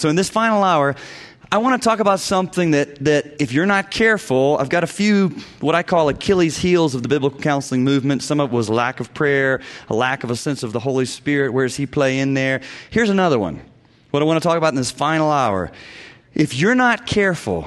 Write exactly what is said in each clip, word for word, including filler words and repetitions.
So in this final hour, I want to talk about something that, that if you're not careful, I've got a few what I call Achilles heels of the biblical counseling movement. Some of it was lack of prayer, a lack of a sense of the Holy Spirit. Where does He play in there? Here's another one. What I want to talk about in this final hour. If you're not careful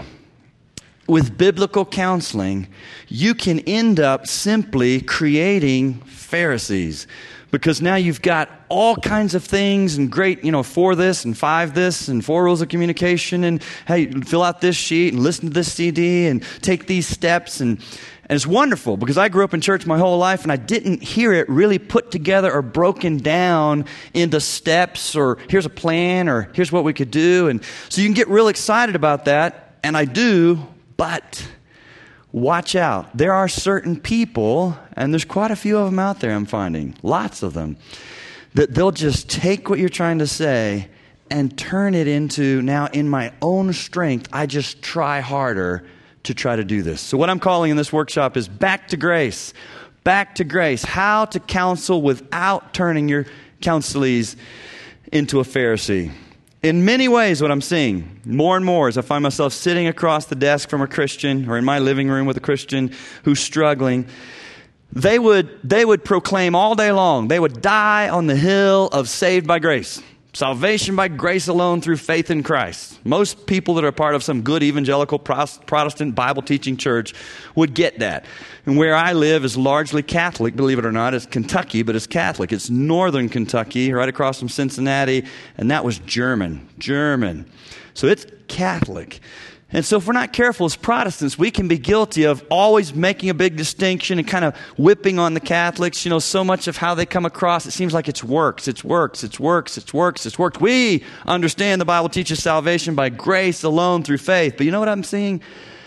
with biblical counseling, you can end up simply creating Pharisees. Because now you've got all kinds of things and great, you know, four this and five this and four rules of communication and, hey, fill out this sheet and listen to this C D and take these steps. And, and it's wonderful because I grew up in church my whole life and I didn't hear it really put together or broken down into steps or here's a plan or here's what we could do. And so you can get real excited about that. And I do, but watch out. There are certain people, and there's quite a few of them out there I'm finding, lots of them, that they'll just take what you're trying to say and turn it into, now in my own strength, I just try harder to try to do this. So what I'm calling in this workshop is Back to Grace. Back to Grace. How to counsel without turning your counselees into a Pharisee. In many ways, what I'm seeing more and more as I find myself sitting across the desk from a Christian or in my living room with a Christian who's struggling, they would, they would proclaim all day long, they would die on the hill of saved by grace. Salvation by grace alone through faith in Christ. Most people that are part of some good evangelical Protestant Bible-teaching church would get that. And where I live is largely Catholic, believe it or not. It's Kentucky, but it's Catholic. It's northern Kentucky, right across from Cincinnati, and that was German. German. So it's Catholic. And so if we're not careful as Protestants, we can be guilty of always making a big distinction and kind of whipping on the Catholics. You know, so much of how they come across, it seems like it's works, it's works, it's works, it's works, it's works. We understand the Bible teaches salvation by grace alone through faith. But you know what I'm seeing?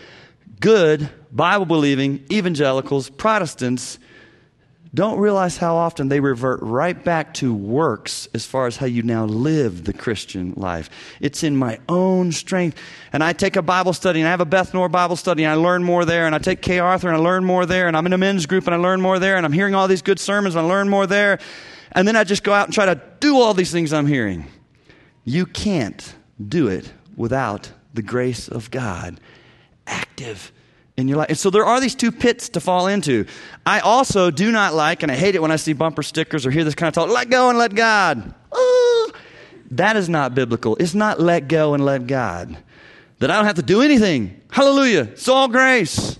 Good, Bible-believing evangelicals, Protestants, don't realize how often they revert right back to works as far as how you now live the Christian life. It's in my own strength. And I take a Bible study, and I have a Beth Noor Bible study, and I learn more there. And I take Kay Arthur, and I learn more there. And I'm in a men's group, and I learn more there. And I'm hearing all these good sermons, and I learn more there. And then I just go out and try to do all these things I'm hearing. You can't do it without the grace of God active in your life. And so there are these two pits to fall into. I also do not like, and I hate it when I see bumper stickers or hear this kind of talk, let go and let God. Ooh, that is not biblical. It's not let go and let God. That I don't have to do anything. Hallelujah. It's all grace.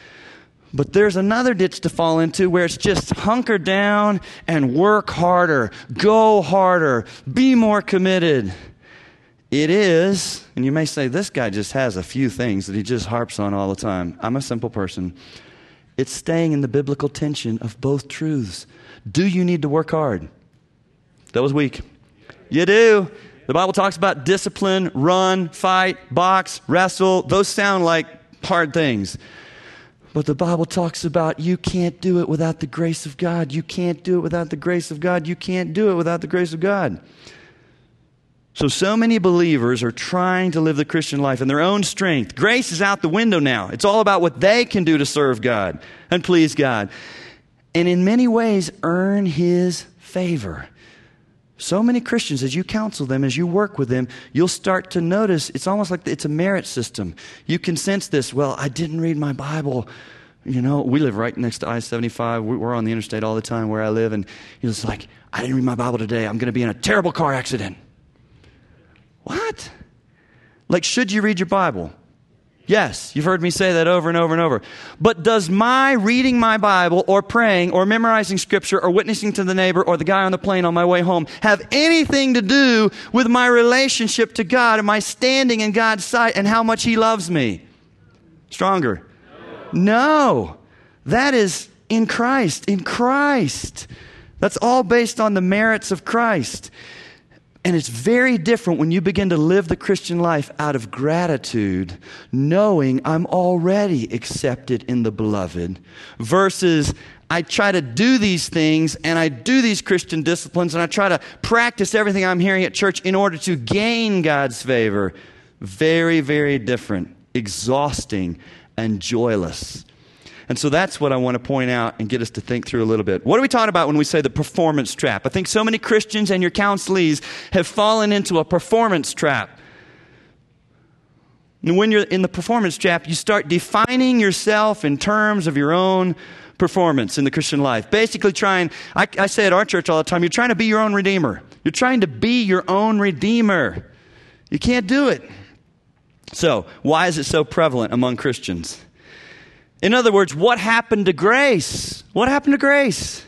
But there's another ditch to fall into where it's just hunker down and work harder. Go harder. Be more committed. It is, and you may say, this guy just has a few things that he just harps on all the time. I'm a simple person. It's staying in the biblical tension of both truths. Do you need to work hard? That was weak. You do. The Bible talks about discipline, run, fight, box, wrestle. Those sound like hard things. But the Bible talks about you can't do it without the grace of God. You can't do it without the grace of God. You can't do it without the grace of God. So, so many believers are trying to live the Christian life in their own strength. Grace is out the window now. It's all about what they can do to serve God and please God. And in many ways, earn His favor. So many Christians, as you counsel them, as you work with them, you'll start to notice it's almost like it's a merit system. You can sense this. Well, I didn't read my Bible. You know, we live right next to I seventy-five. We're on the interstate all the time where I live. And it's like, I didn't read my Bible today. I'm going to be in a terrible car accident. What? Like, should you read your Bible? Yes, you've heard me say that over and over and over. But does my reading my Bible or praying or memorizing Scripture or witnessing to the neighbor or the guy on the plane on my way home have anything to do with my relationship to God and my standing in God's sight and how much He loves me? Stronger. No. That is in Christ. In Christ. That's all based on the merits of Christ. And it's very different when you begin to live the Christian life out of gratitude, knowing I'm already accepted in the beloved, versus I try to do these things and I do these Christian disciplines and I try to practice everything I'm hearing at church in order to gain God's favor. Very, very different, exhausting, and joyless. And so that's what I want to point out and get us to think through a little bit. What are we talking about when we say the performance trap? I think so many Christians and your counselees have fallen into a performance trap. And when you're in the performance trap, you start defining yourself in terms of your own performance in the Christian life. Basically trying, I, I say at our church all the time, you're trying to be your own redeemer. You're trying to be your own redeemer. You can't do it. So, why is it so prevalent among Christians? In other words, what happened to grace? What happened to grace?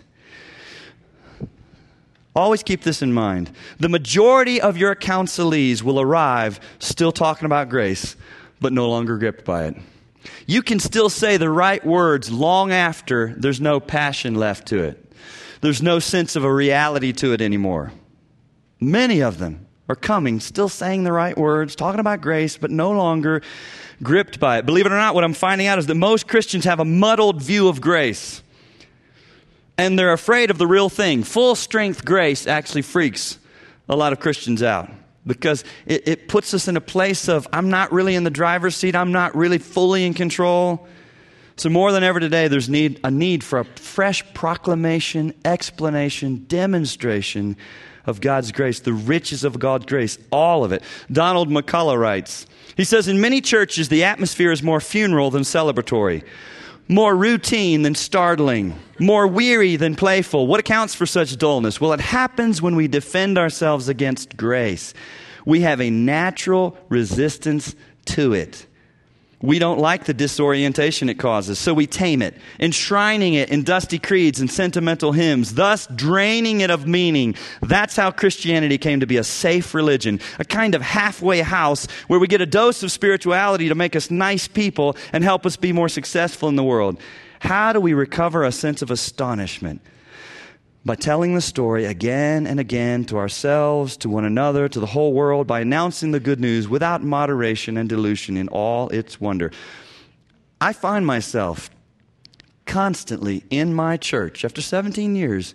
Always keep this in mind. The majority of your counselees will arrive still talking about grace, but no longer gripped by it. You can still say the right words long after there's no passion left to it. There's no sense of a reality to it anymore. Many of them are coming, still saying the right words, talking about grace, but no longer gripped by it. Believe it or not, what I'm finding out is that most Christians have a muddled view of grace. And they're afraid of the real thing. Full strength grace actually freaks a lot of Christians out. Because it, it puts us in a place of, I'm not really in the driver's seat. I'm not really fully in control. So more than ever today, there's need, a need for a fresh proclamation, explanation, demonstration of God's grace, the riches of God's grace, all of it. Donald McCullough writes, he says, in many churches, the atmosphere is more funeral than celebratory, more routine than startling, more weary than playful. What accounts for such dullness? Well, it happens when we defend ourselves against grace. We have a natural resistance to it. We don't like the disorientation it causes, so we tame it, enshrining it in dusty creeds and sentimental hymns, thus draining it of meaning. That's how Christianity came to be a safe religion, a kind of halfway house where we get a dose of spirituality to make us nice people and help us be more successful in the world. How do we recover a sense of astonishment? By telling the story again and again to ourselves, to one another, to the whole world, by announcing the good news without moderation and dilution in all its wonder. I find myself constantly in my church, after seventeen years,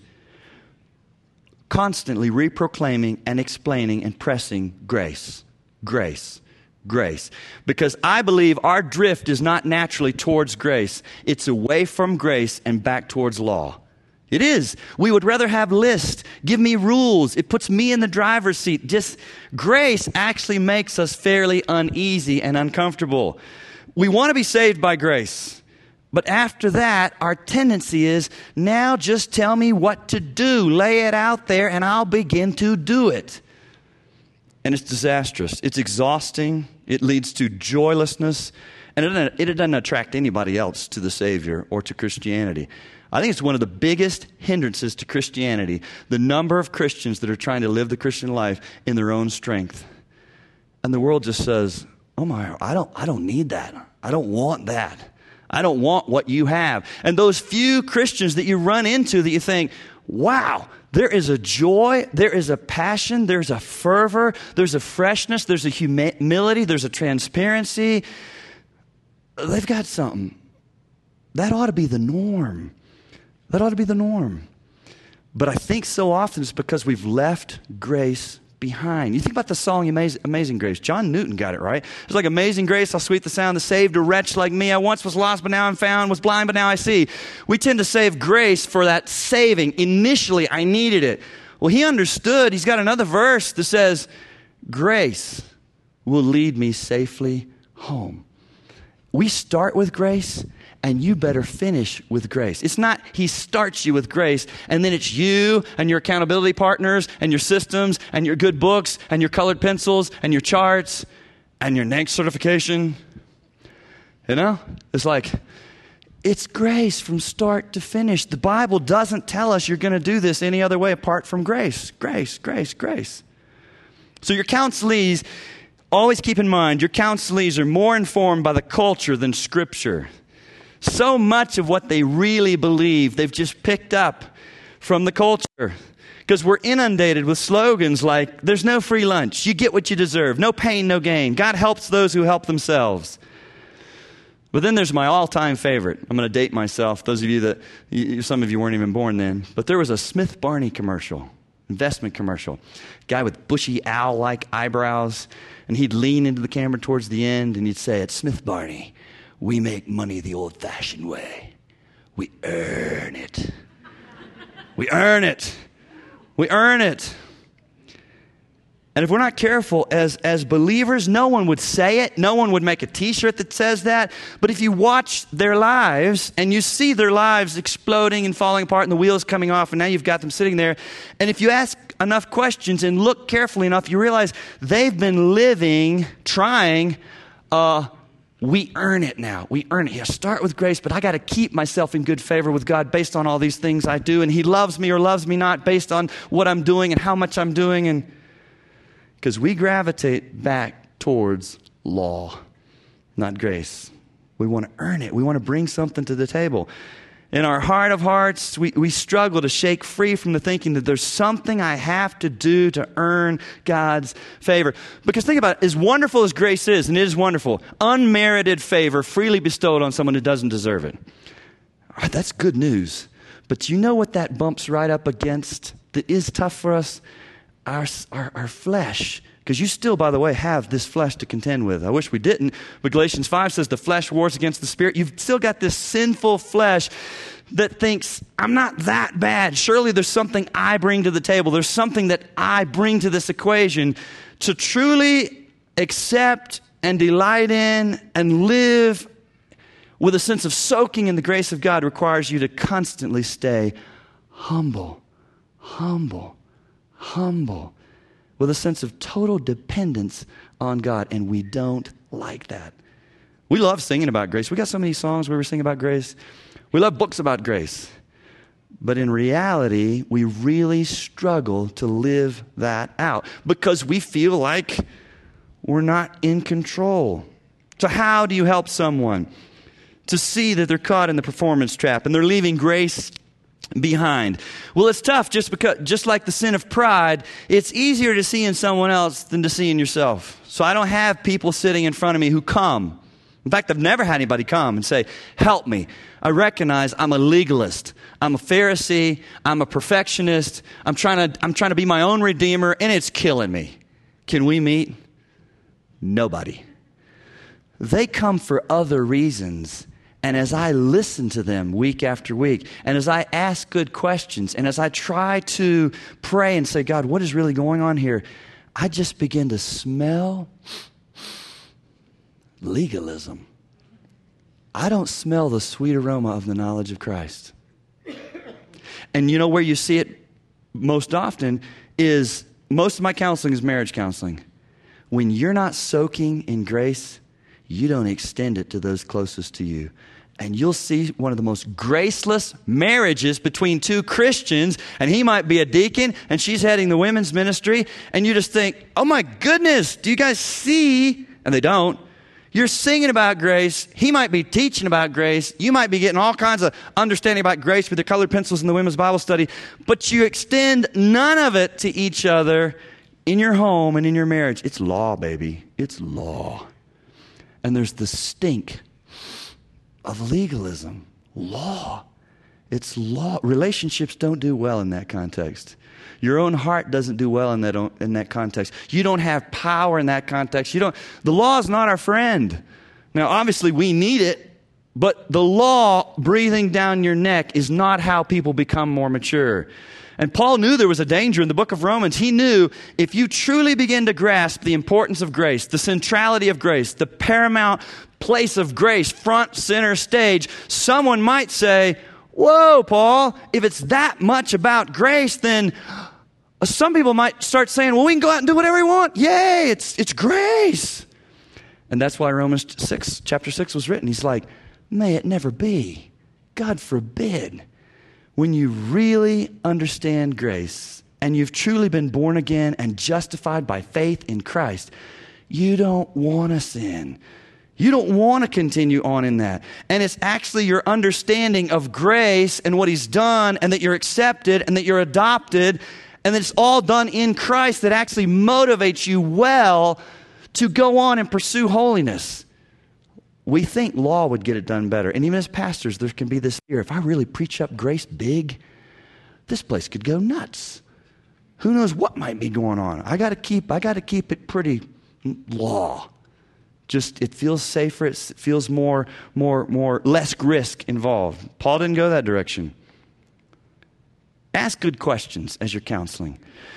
constantly reproclaiming and explaining and pressing grace, grace, grace. Because I believe our drift is not naturally towards grace. It's away from grace and back towards law. It is. We would rather have lists. Give me rules. It puts me in the driver's seat. Just grace actually makes us fairly uneasy and uncomfortable. We want to be saved by grace. But after that, our tendency is, now just tell me what to do. Lay it out there and I'll begin to do it. And it's disastrous. It's exhausting. It leads to joylessness. And it doesn't, it doesn't attract anybody else to the Savior or to Christianity. I think it's one of the biggest hindrances to Christianity, the number of Christians that are trying to live the Christian life in their own strength. And the world just says, oh my, I don't, I don't need that. I don't want that. I don't want what you have. And those few Christians that you run into that you think, wow, there is a joy, there is a passion, there's a fervor, there's a freshness, there's a humility, there's a transparency. They've got something. That ought to be the norm. That ought to be the norm. But I think so often it's because we've left grace behind. You think about the song Amazing, Amazing Grace. John Newton got it right. It's like, amazing grace, how sweet the sound that saved a wretch like me. I once was lost, but now I'm found, was blind, but now I see. We tend to save grace for that saving. Initially, I needed it. Well, he understood. He's got another verse that says, grace will lead me safely home. We start with grace, and you better finish with grace. It's not he starts you with grace, and then it's you and your accountability partners and your systems and your good books and your colored pencils and your charts and your next certification. You know? It's like, it's grace from start to finish. The Bible doesn't tell us you're going to do this any other way apart from grace. Grace, grace, grace. So your counselees, always keep in mind, your counselees are more informed by the culture than Scripture. So much of what they really believe, they've just picked up from the culture. Because we're inundated with slogans like, there's no free lunch, you get what you deserve, no pain, no gain, God helps those who help themselves. But then there's my all-time favorite. I'm going to date myself, those of you that, you, some of you weren't even born then. But there was a Smith Barney commercial, investment commercial. Guy with bushy owl-like eyebrows, and he'd lean into the camera towards the end, and he'd say, at Smith Barney, we make money the old-fashioned way. We earn it. We earn it. We earn it. And if we're not careful as, as believers, no one would say it. No one would make a t-shirt that says that. But if you watch their lives and you see their lives exploding and falling apart and the wheels coming off and now you've got them sitting there. And if you ask enough questions and look carefully enough, you realize they've been living, trying, uh, we earn it now. We earn it. Yeah, start with grace, but I got to keep myself in good favor with God based on all these things I do. And He loves me or loves me not based on what I'm doing and how much I'm doing. And because we gravitate back towards law, not grace. We want to earn it. We want to bring something to the table. In our heart of hearts, we, we struggle to shake free from the thinking that there's something I have to do to earn God's favor. Because think about it, as wonderful as grace is, and it is wonderful, unmerited favor freely bestowed on someone who doesn't deserve it. All right, that's good news. But you know what that bumps right up against that is tough for us? Our, our, our flesh. Because you still, by the way, have this flesh to contend with. I wish we didn't, but Galatians five says the flesh wars against the spirit. You've still got this sinful flesh that thinks, I'm not that bad. Surely there's something I bring to the table. There's something that I bring to this equation. To truly accept and delight in and live with a sense of soaking in the grace of God requires you to constantly stay humble, humble. Humble, with a sense of total dependence on God, and we don't like that. We love singing about grace. We got so many songs where we sing about grace. We love books about grace. But in reality, we really struggle to live that out because we feel like we're not in control. So how do you help someone to see that they're caught in the performance trap and they're leaving grace behind? Well, it's tough just because, just like the sin of pride, it's easier to see in someone else than to see in yourself. So I don't have people sitting in front of me who come. In fact, I've never had anybody come and say, help me. I recognize I'm a legalist. I'm a Pharisee. I'm a perfectionist. I'm trying to, I'm trying to be my own redeemer, and it's killing me. Can we meet? Nobody. They come for other reasons. And as I listen to them week after week, and as I ask good questions, and as I try to pray and say, God, what is really going on here? I just begin to smell legalism. I don't smell the sweet aroma of the knowledge of Christ. And you know where you see it most often is, most of my counseling is marriage counseling. When you're not soaking in grace, you don't extend it to those closest to you. And you'll see one of the most graceless marriages between two Christians, and he might be a deacon, and she's heading the women's ministry, and you just think, oh my goodness, do you guys see? And they don't. You're singing about grace. He might be teaching about grace. You might be getting all kinds of understanding about grace with your colored pencils in the women's Bible study, but you extend none of it to each other in your home and in your marriage. It's law, baby. It's law. And there's the stink of legalism. Law. It's law. Relationships don't do well in that context. Your own heart doesn't do well in that in that context. You don't have power in that context. You don't. The law is not our friend. Now, obviously, we need it, but the law breathing down your neck is not how people become more mature. And Paul knew there was a danger in the book of Romans. He knew if you truly begin to grasp the importance of grace, the centrality of grace, the paramount place of grace, front, center, stage, someone might say, whoa, Paul, if it's that much about grace, then some people might start saying, well, we can go out and do whatever we want. Yay, it's it's grace. And that's why Romans six, chapter six was written. He's like, may it never be. God forbid. When you really understand grace and you've truly been born again and justified by faith in Christ, you don't want to sin. You don't want to continue on in that. And it's actually your understanding of grace and what He's done and that you're accepted and that you're adopted and that it's all done in Christ that actually motivates you well to go on and pursue holiness. We think law would get it done better. And even as pastors, there can be this fear. If I really preach up grace big, this place could go nuts. Who knows what might be going on? I got to keep, I got to keep it pretty law. Just, it feels safer. It feels more, more, more, less risk involved. Paul didn't go that direction. Ask good questions as you're counseling.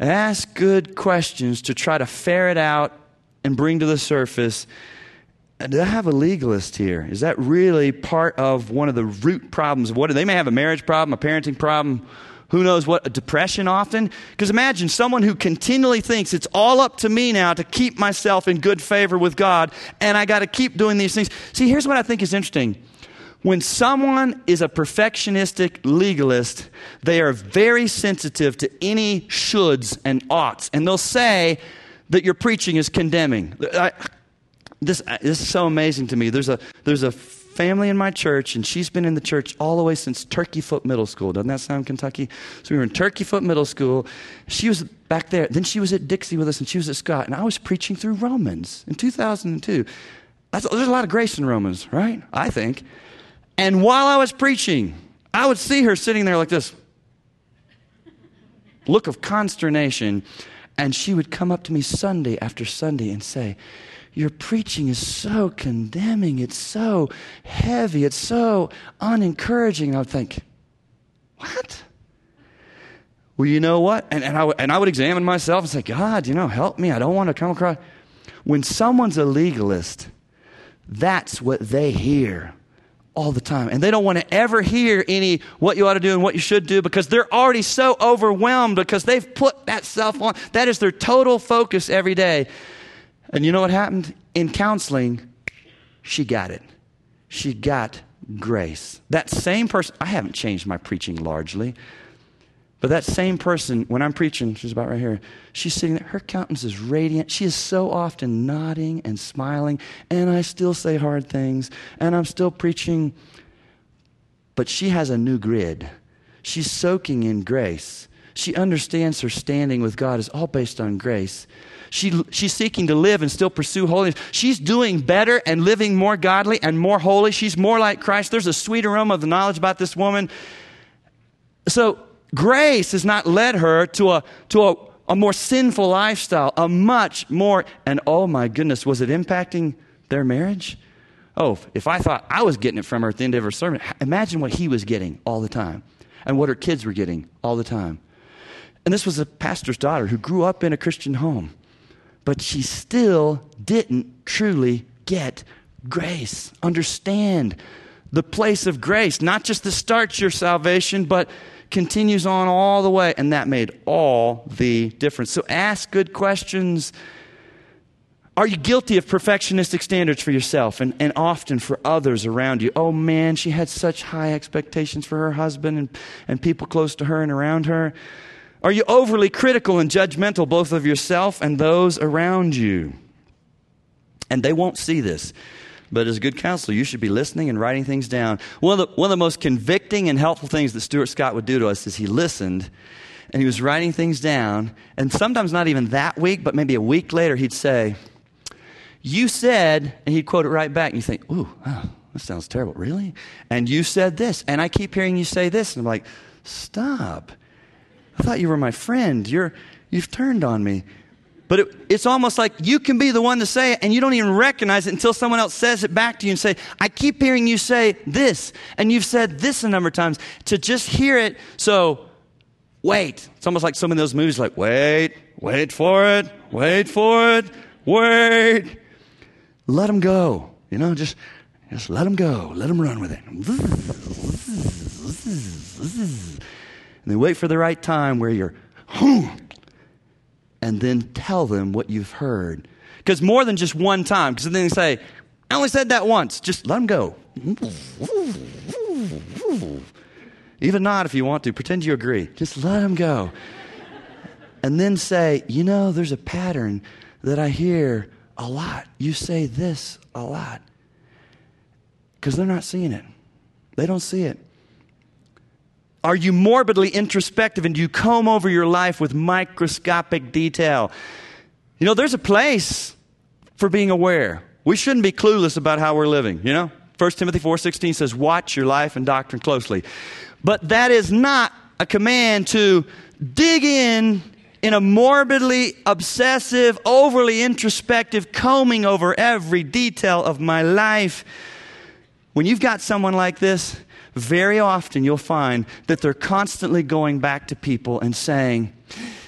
Ask good questions to try to ferret out and bring to the surface, do I have a legalist here? Is that really part of one of the root problems of what they may have a marriage problem, a parenting problem, who knows what, a depression often? Because imagine someone who continually thinks it's all up to me now to keep myself in good favor with God, and I got to keep doing these things. See, here's what I think is interesting. When someone is a perfectionistic legalist, they are very sensitive to any shoulds and oughts, and they'll say that your preaching is condemning. I, this, this is so amazing to me. There's a there's a family in my church, and she's been in the church all the way since Turkey Foot Middle School. Doesn't that sound Kentucky? So we were in Turkey Foot Middle School. She was back there. Then she was at Dixie with us, and she was at Scott. And I was preaching through Romans in two thousand two. That's, there's a lot of grace in Romans, right? I think. And while I was preaching, I would see her sitting there like this, look of consternation. And she would come up to me Sunday after Sunday and say, your preaching is so condemning. It's so heavy. It's so unencouraging. And I would think, what? Well, you know what? And, and, I, w- and I would examine myself and say, God, you know, help me. I don't want to come across. When someone's a legalist, that's what they hear all the time. And they don't want to ever hear any what you ought to do and what you should do because they're already so overwhelmed because they've put that stuff on. That is their total focus every day. And you know what happened? In counseling, she got it. She got grace. That same person, I haven't changed my preaching largely, but that same person, when I'm preaching, she's about right here, she's sitting there, her countenance is radiant. She is so often nodding and smiling, and I still say hard things, and I'm still preaching, but she has a new grid. She's soaking in grace. She understands her standing with God is all based on grace. She, she's seeking to live and still pursue holiness. She's doing better and living more godly and more holy. She's more like Christ. There's a sweet aroma of the knowledge about this woman. So grace has not led her to a to a, a more sinful lifestyle, a much more, and oh my goodness, was it impacting their marriage? Oh, if I thought I was getting it from her at the end of her sermon, imagine what he was getting all the time and what her kids were getting all the time. And this was a pastor's daughter who grew up in a Christian home. But she still didn't truly get grace. Understand the place of grace, not just to start your salvation, but continues on all the way. And that made all the difference. So ask good questions. Are you guilty of perfectionistic standards for yourself and, and often for others around you? Oh man, she had such high expectations for her husband and, and people close to her and around her. Are you overly critical and judgmental both of yourself and those around you? And they won't see this. But as a good counselor, you should be listening and writing things down. One of the, one of the most convicting and helpful things that Stuart Scott would do to us is he listened and he was writing things down. And sometimes not even that week, but maybe a week later, he'd say, you said, and he'd quote it right back. And you think, ooh, oh, that sounds terrible. Really? And you said this. And I keep hearing you say this. And I'm like, stop. I thought you were my friend. You're, you've turned on me. But it, it's almost like you can be the one to say it, and you don't even recognize it until someone else says it back to you and say, I keep hearing you say this, and you've said this a number of times. To just hear it, so wait. It's almost like some of those movies like, wait, wait for it, wait for it, wait. Let them go. You know, just, just let them go. Let them run with it. And then wait for the right time where you're, and then tell them what you've heard. Because more than just one time, because then they say, I only said that once. Just let them go. Even not if you want to. Pretend you agree. Just let them go. And then say, you know, there's a pattern that I hear a lot. You say this a lot. Because they're not seeing it. They don't see it. Are you morbidly introspective and do you comb over your life with microscopic detail? You know, there's a place for being aware. We shouldn't be clueless about how we're living, you know? First Timothy four sixteen says, watch your life and doctrine closely. But that is not a command to dig in in a morbidly obsessive, overly introspective combing over every detail of my life. When you've got someone like this, very often you'll find that they're constantly going back to people and saying,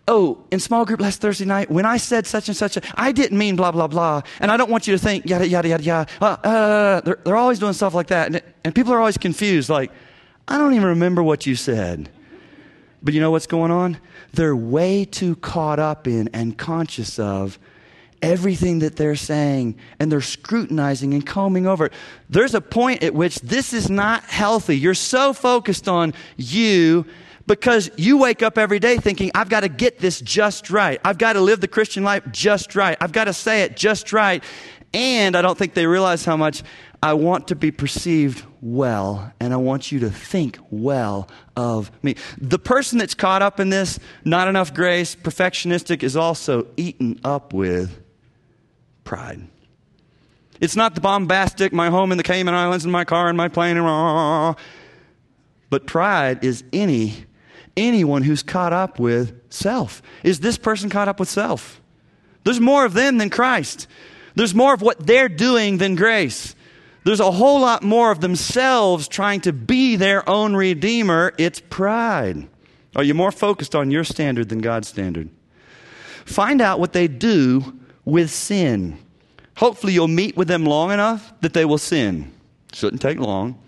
oh, in small group last Thursday night, when I said such and such, a, I didn't mean blah, blah, blah. And I don't want you to think yada, yada, yada, yada. Uh, uh, they're, they're always doing stuff like that. And, and people are always confused. Like, I don't even remember what you said. But you know what's going on? They're way too caught up in and conscious of everything that they're saying, and they're scrutinizing and combing over it. There's a point at which this is not healthy. You're so focused on you because you wake up every day thinking, I've got to get this just right. I've got to live the Christian life just right. I've got to say it just right. And I don't think they realize how much I want to be perceived well, and I want you to think well of me. The person that's caught up in this, not enough grace, perfectionistic, is also eaten up with pride. It's not the bombastic, my home in the Cayman Islands and my car and my plane, and rah, but pride is any anyone who's caught up with self. Is this person caught up with self? There's more of them than Christ. There's more of what they're doing than grace. There's a whole lot more of themselves trying to be their own redeemer. It's pride. Are you more focused on your standard than God's standard? Find out what they do with sin. Hopefully you'll meet with them long enough that they will sin. Shouldn't take long.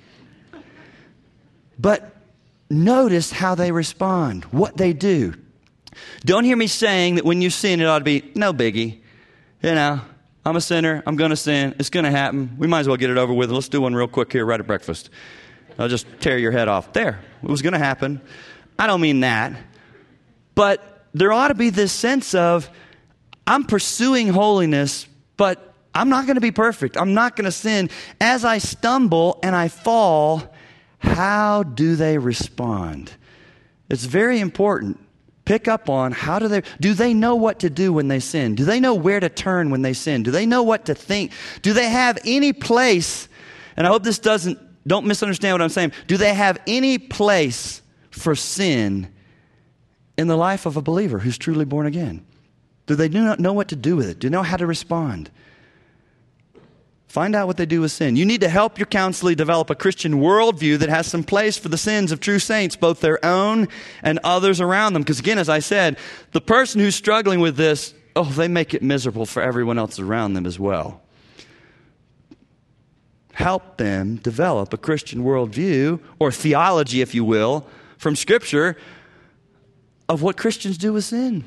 But notice how they respond, what they do. Don't hear me saying that when you sin, it ought to be no biggie. You know, I'm a sinner. I'm going to sin. It's going to happen. We might as well get it over with. Let's do one real quick here right at breakfast. I'll just tear your head off. There. It was going to happen. I don't mean that. But there ought to be this sense of, I'm pursuing holiness, but I'm not going to be perfect. I'm not going to sin. As I stumble and I fall, how do they respond? It's very important. Pick up on how do they, do they know what to do when they sin? Do they know where to turn when they sin? Do they know what to think? Do they have any place, and I hope this doesn't, don't misunderstand what I'm saying. Do they have any place for sin in the life of a believer who's truly born again? Do they do not know what to do with it? Do they know how to respond? Find out what they do with sin. You need to help your counselee develop a Christian worldview that has some place for the sins of true saints, both their own and others around them. Because again, as I said, the person who's struggling with this, oh, they make it miserable for everyone else around them as well. Help them develop a Christian worldview, or theology, if you will, from Scripture of what Christians do with sin.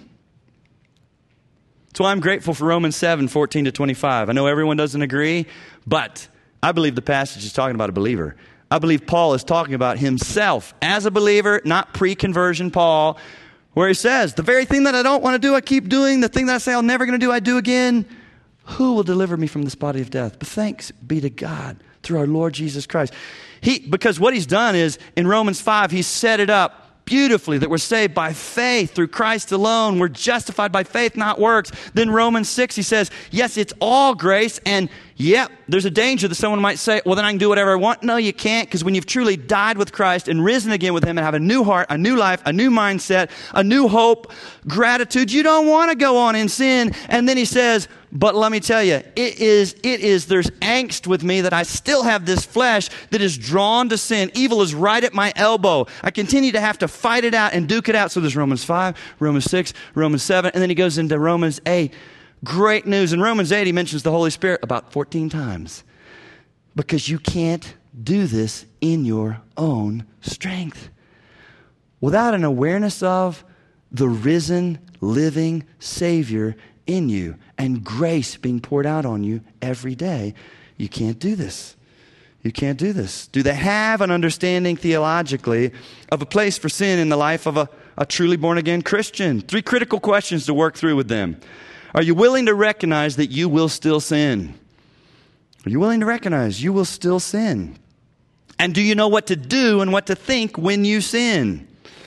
So I'm grateful for Romans seven, fourteen to twenty-five. I know everyone doesn't agree, but I believe the passage is talking about a believer. I believe Paul is talking about himself as a believer, not pre-conversion Paul, where he says, the very thing that I don't want to do, I keep doing. The thing that I say I'm never going to do, I do again. Who will deliver me from this body of death? But thanks be to God through our Lord Jesus Christ. He, because what he's done is, in Romans five, he's set it up beautifully that we're saved by faith through Christ alone. We're justified by faith, not works. Then Romans six, he says, yes, it's all grace. And yep, there's a danger that someone might say, well, then I can do whatever I want. No, you can't, because when you've truly died with Christ and risen again with him and have a new heart, a new life, a new mindset, a new hope, gratitude, you don't want to go on in sin. And then he says, but let me tell you, it is, it is, there's angst with me that I still have this flesh that is drawn to sin. Evil is right at my elbow. I continue to have to fight it out and duke it out. So there's Romans five, Romans six, Romans seven, and then he goes into Romans eight. Great news. In Romans eight, he mentions the Holy Spirit about fourteen times. Because you can't do this in your own strength. Without an awareness of the risen, living Savior in you and grace being poured out on you every day, you can't do this. You can't do this. Do they have an understanding theologically of a place for sin in the life of a, a truly born-again Christian? Three critical questions to work through with them. Are you willing to recognize that you will still sin? Are you willing to recognize you will still sin? And do you know what to do and what to think when you sin?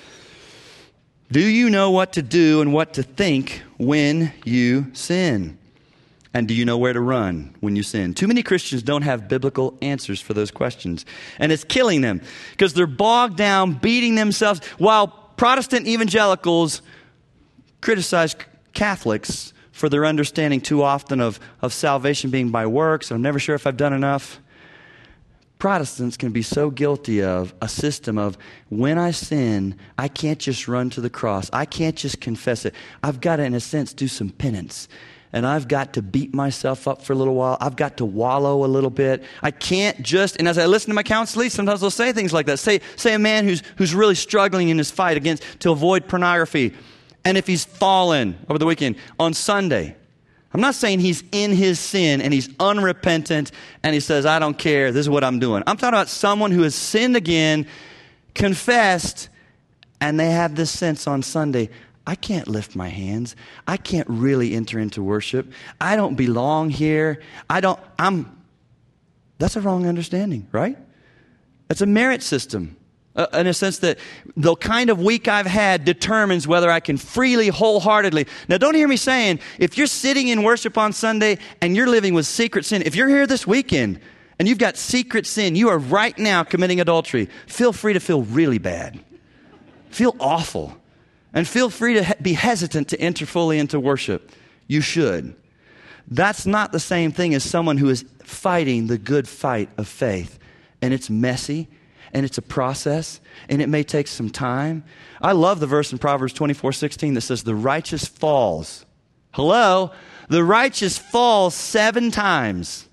Do you know what to do and what to think when you sin? And do you know where to run when you sin? Too many Christians don't have biblical answers for those questions. And it's killing them because they're bogged down, beating themselves. While Protestant evangelicals criticize Catholics for their understanding too often of, of salvation being by works, I'm never sure if I've done enough. Protestants can be so guilty of a system of when I sin, I can't just run to the cross. I can't just confess it. I've got to, in a sense, do some penance. And I've got to beat myself up for a little while. I've got to wallow a little bit. I can't just, and as I listen to my counselees, sometimes they'll say things like that. Say, say a man who's, who's really struggling in his fight against, to avoid pornography. And if he's fallen over the weekend, on Sunday, I'm not saying he's in his sin and he's unrepentant and he says, I don't care, this is what I'm doing. I'm talking about someone who has sinned again, confessed, and they have this sense on Sunday, I can't lift my hands. I can't really enter into worship. I don't belong here. I don't, I'm, that's a wrong understanding, right? It's a merit system. Uh, in a sense that the kind of week I've had determines whether I can freely, wholeheartedly. Now, don't hear me saying, if you're sitting in worship on Sunday and you're living with secret sin, if you're here this weekend and you've got secret sin, you are right now committing adultery, feel free to feel really bad. Feel awful. And feel free to he- be hesitant to enter fully into worship. You should. That's not the same thing as someone who is fighting the good fight of faith. And it's messy. And it's a process, and it may take some time. I love the verse in Proverbs twenty-four sixteen that says, the righteous falls. Hello? The righteous falls seven times,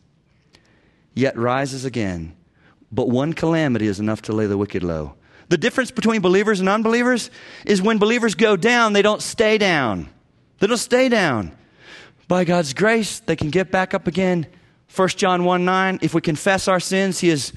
yet rises again. But one calamity is enough to lay the wicked low. The difference between believers and unbelievers is when believers go down, they don't stay down. They don't stay down. By God's grace, they can get back up again. First John one nine, if we confess our sins, He is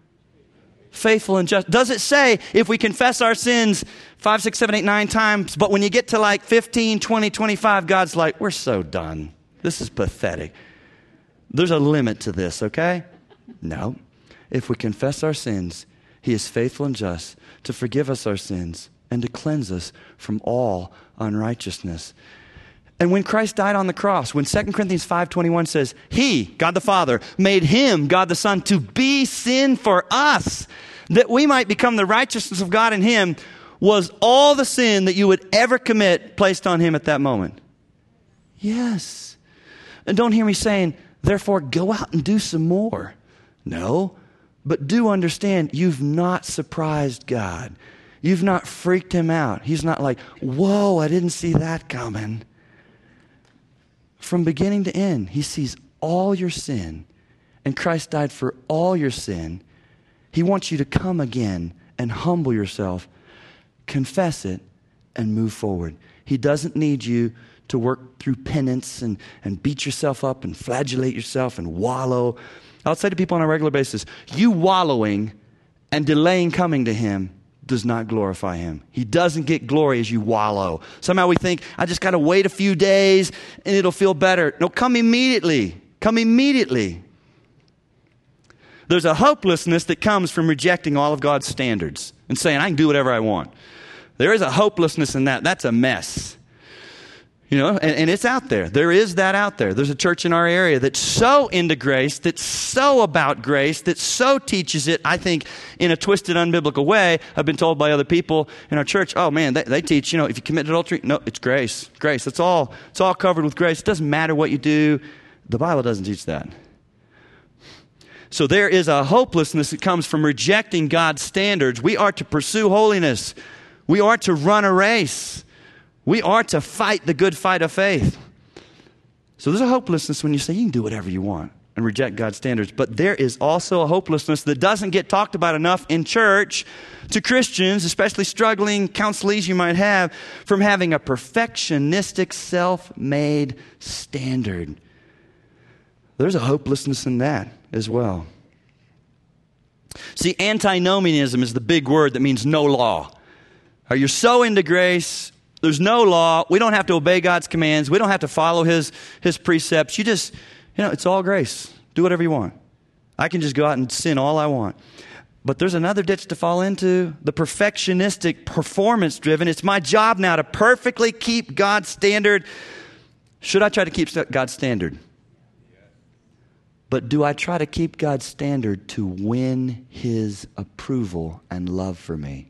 faithful and just. Does it say if we confess our sins five, six, seven, eight, nine times, but when you get to like fifteen, twenty, twenty-five, God's like, we're so done. This is pathetic. There's a limit to this, okay? No. If we confess our sins, He is faithful and just to forgive us our sins and to cleanse us from all unrighteousness. And when Christ died on the cross, when Second Corinthians five twenty-one says, He, God the Father, made Him, God the Son, to be sin for us, that we might become the righteousness of God in Him, was all the sin that you would ever commit placed on Him at that moment? Yes. And don't hear me saying, therefore, go out and do some more. No. But do understand, you've not surprised God. You've not freaked Him out. He's not like, whoa, I didn't see that coming. From beginning to end, He sees all your sin, and Christ died for all your sin. He wants you to come again and humble yourself, confess it, and move forward. He doesn't need you to work through penance and, and beat yourself up and flagellate yourself and wallow. I'll say to people on a regular basis, you wallowing and delaying coming to Him does not glorify Him. He doesn't get glory as you wallow. Somehow we think, I just got to wait a few days and it'll feel better. No, come immediately. Come immediately. There's a hopelessness that comes from rejecting all of God's standards and saying, I can do whatever I want. There is a hopelessness in that. That's a mess. You know, and, and it's out there. There is that out there. There's a church in our area that's so into grace, that's so about grace, that so teaches it, I think, in a twisted, unbiblical way. I've been told by other people in our church, oh man, they, they teach, you know, if you commit adultery, no, it's grace. Grace. It's all, it's all covered with grace. It doesn't matter what you do. The Bible doesn't teach that. So there is a hopelessness that comes from rejecting God's standards. We are to pursue holiness. We are to run a race. We are to fight the good fight of faith. So there's a hopelessness when you say you can do whatever you want and reject God's standards. But there is also a hopelessness that doesn't get talked about enough in church to Christians, especially struggling counselees you might have, from having a perfectionistic, self-made standard. There's a hopelessness in that as well. See, antinomianism is the big word that means no law. Are you so into grace? There's no law. We don't have to obey God's commands. We don't have to follow His, His precepts. You just, you know, it's all grace. Do whatever you want. I can just go out and sin all I want. But there's another ditch to fall into. The perfectionistic, performance-driven. It's my job now to perfectly keep God's standard. Should I try to keep God's standard? But do I try to keep God's standard to win His approval and love for me?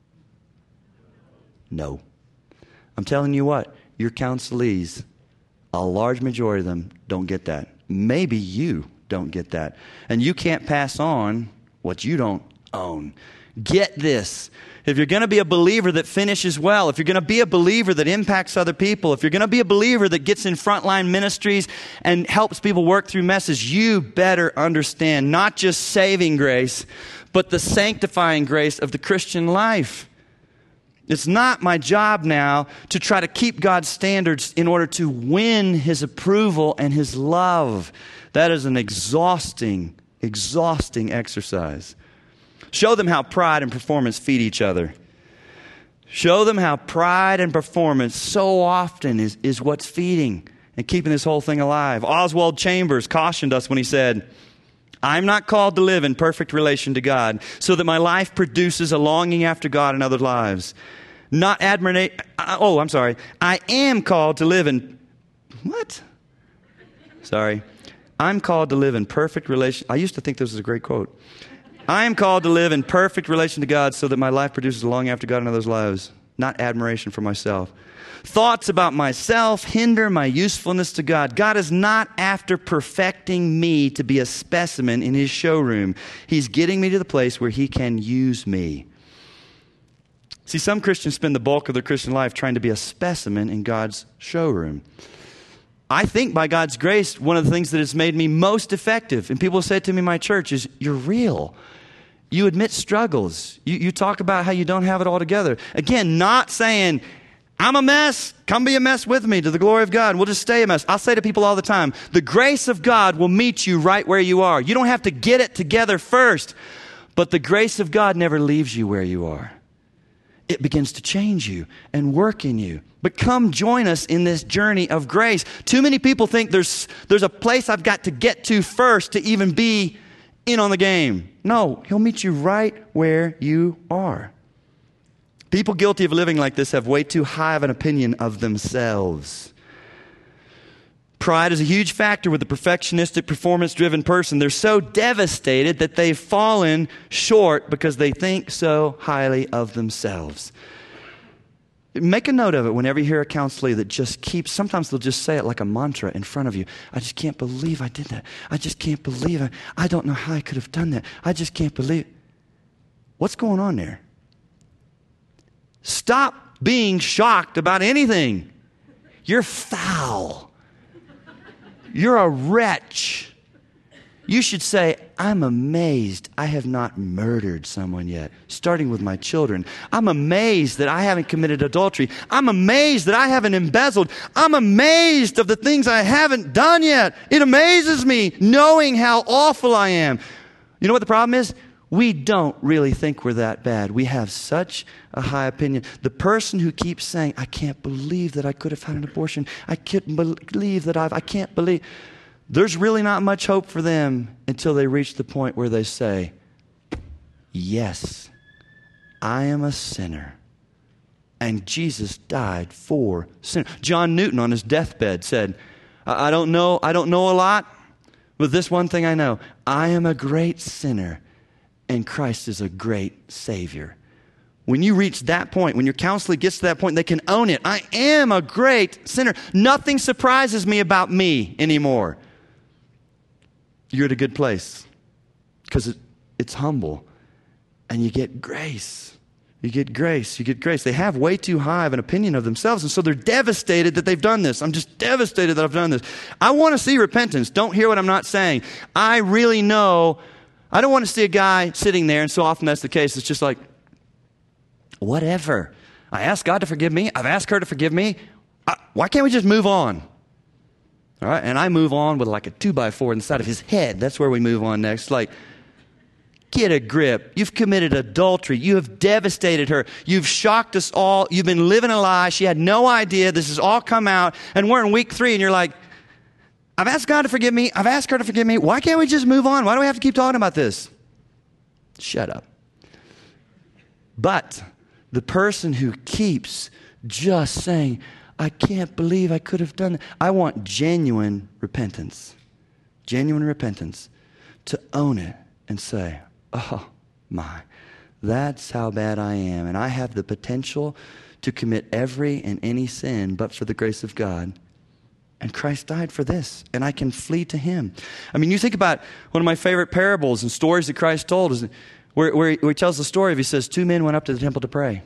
No. I'm telling you what, your counselees, a large majority of them don't get that. Maybe you don't get that. And you can't pass on what you don't own. Get this. If you're going to be a believer that finishes well, if you're going to be a believer that impacts other people, if you're going to be a believer that gets in frontline ministries and helps people work through messes, you better understand not just saving grace, but the sanctifying grace of the Christian life. It's not my job now to try to keep God's standards in order to win His approval and His love. That is an exhausting, exhausting exercise. Show them how pride and performance feed each other. Show them how pride and performance so often is, is what's feeding and keeping this whole thing alive. Oswald Chambers cautioned us when he said, I'm not called to live in perfect relation to God so that my life produces a longing after God in other lives. Not admiration. Oh, I'm sorry. I am called to live in... What? Sorry. I'm called to live in perfect relation... I used to think this was a great quote. I am called to live in perfect relation to God so that my life produces a longing after God in others' lives, not admiration for myself. Thoughts about myself hinder my usefulness to God. God is not after perfecting me to be a specimen in His showroom. He's getting me to the place where He can use me. See, some Christians spend the bulk of their Christian life trying to be a specimen in God's showroom. I think by God's grace, one of the things that has made me most effective, and people say to me in my church, is you're real. You admit struggles. You, you talk about how you don't have it all together. Again, not saying, I'm a mess. Come be a mess with me to the glory of God. We'll just stay a mess. I'll say to people all the time, the grace of God will meet you right where you are. You don't have to get it together first, but the grace of God never leaves you where you are. It begins to change you and work in you. But come join us in this journey of grace. Too many people think there's, there's a place I've got to get to first to even be in on the game. No, He'll meet you right where you are. People guilty of living like this have way too high of an opinion of themselves. Pride is a huge factor with a perfectionistic, performance-driven person. They're so devastated that they've fallen short because they think so highly of themselves. Make a note of it whenever you hear a counselor that just keeps, sometimes they'll just say it like a mantra in front of you. I just can't believe I did that. I just can't believe it. I don't know how I could have done that. I just can't believe. What's going on there? Stop being shocked about anything. You're foul. You're a wretch. You should say, I'm amazed I have not murdered someone yet, starting with my children. I'm amazed that I haven't committed adultery. I'm amazed that I haven't embezzled. I'm amazed of the things I haven't done yet. It amazes me knowing how awful I am. You know what the problem is? We don't really think we're that bad. We have such a high opinion. The person who keeps saying, I can't believe that I could have had an abortion. I can't believe that I've, I can't believe. There's really not much hope for them until they reach the point where they say, yes, I am a sinner. And Jesus died for sinners. John Newton on his deathbed said, I don't know, I don't know a lot, but this one thing I know, I am a great sinner. And Christ is a great Savior. When you reach that point, when your counselor gets to that point, they can own it. I am a great sinner. Nothing surprises me about me anymore. You're at a good place because it, it's humble. And you get grace. You get grace. You get grace. They have way too high of an opinion of themselves, and so they're devastated that they've done this. I'm just devastated that I've done this. I want to see repentance. Don't hear what I'm not saying. I really know... I don't want to see a guy sitting there, and so often that's the case. It's just like, whatever. I asked God to forgive me. I've asked her to forgive me. I, why can't we just move on? All right, and I move on with like a two by four inside of his head. That's where we move on next. Like, get a grip. You've committed adultery. You have devastated her. You've shocked us all. You've been living a lie. She had no idea. This has all come out, and we're in week three, and you're like, I've asked God to forgive me. I've asked her to forgive me. Why can't we just move on? Why do we have to keep talking about this? Shut up. But the person who keeps just saying, I can't believe I could have done that. I want genuine repentance. Genuine repentance. To own it and say, oh my, that's how bad I am. And I have the potential to commit every and any sin, but for the grace of God. And Christ died for this, and I can flee to him. I mean, you think about one of my favorite parables and stories that Christ told is where, where, he, where he tells the story of, he says, two men went up to the temple to pray.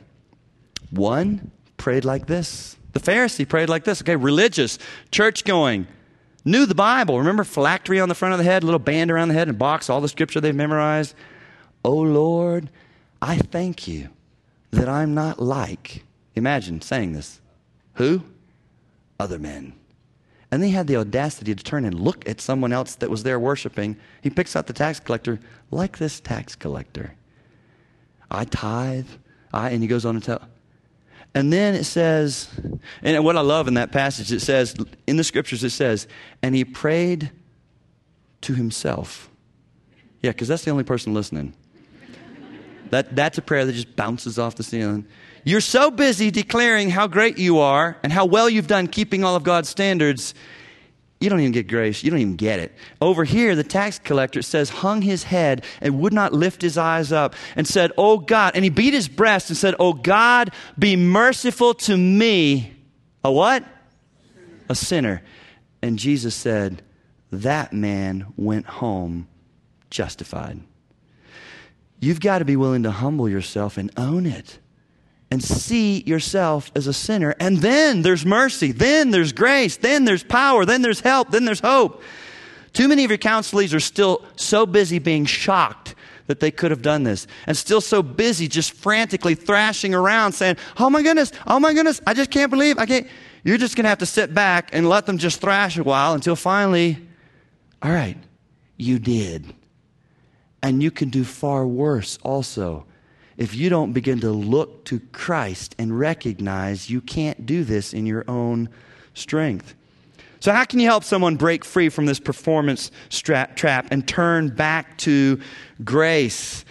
One prayed like this. The Pharisee prayed like this. Okay, religious, church-going, knew the Bible. Remember, phylactery on the front of the head, a little band around the head, and box, all the scripture they've memorized. Oh, Lord, I thank you that I'm not like, imagine saying this, who? Other men. And they had the audacity to turn and look at someone else that was there worshiping. He picks out the tax collector, like this tax collector. I tithe. I, and he goes on to tell. And then it says, and what I love in that passage, it says, in the scriptures it says, and he prayed to himself. Yeah, because that's the only person listening. That, that's a prayer that just bounces off the ceiling. You're so busy declaring how great you are and how well you've done keeping all of God's standards, you don't even get grace. You don't even get it. Over here, the tax collector, it says, hung his head and would not lift his eyes up and said, oh God, and he beat his breast and said, oh God, be merciful to me. A what? A sinner. And Jesus said, that man went home justified. You've got to be willing to humble yourself and own it. And see yourself as a sinner. And then there's mercy. Then there's grace. Then there's power. Then there's help. Then there's hope. Too many of your counselees are still so busy being shocked that they could have done this. And still so busy just frantically thrashing around saying, oh my goodness, oh my goodness, I just can't believe, I can't. You're just going to have to sit back and let them just thrash a while until finally, all right, you did. And you can do far worse also. If you don't begin to look to Christ and recognize you can't do this in your own strength. So how can you help someone break free from this performance strap, trap and turn back to grace?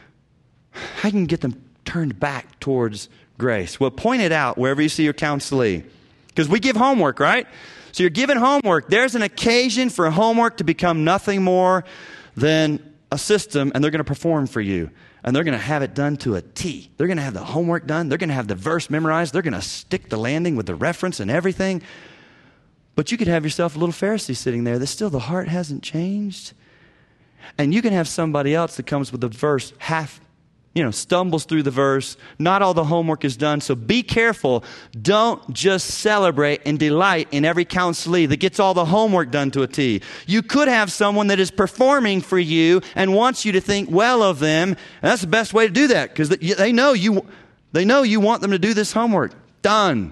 How can you get them turned back towards grace? Well, point it out wherever you see your counselee. Because we give homework, right? So you're given homework. There's an occasion for homework to become nothing more than a system, and they're going to perform for you. And they're going to have it done to a T. They're going to have the homework done. They're going to have the verse memorized. They're going to stick the landing with the reference and everything. But you could have yourself a little Pharisee sitting there that still the heart hasn't changed. And you can have somebody else that comes with the verse half, you know, stumbles through the verse. Not all the homework is done. So be careful. Don't just celebrate and delight in every counselee that gets all the homework done to a T. You could have someone that is performing for you and wants you to think well of them. And that's the best way to do that because they know you, they know you want them to do this homework. Done.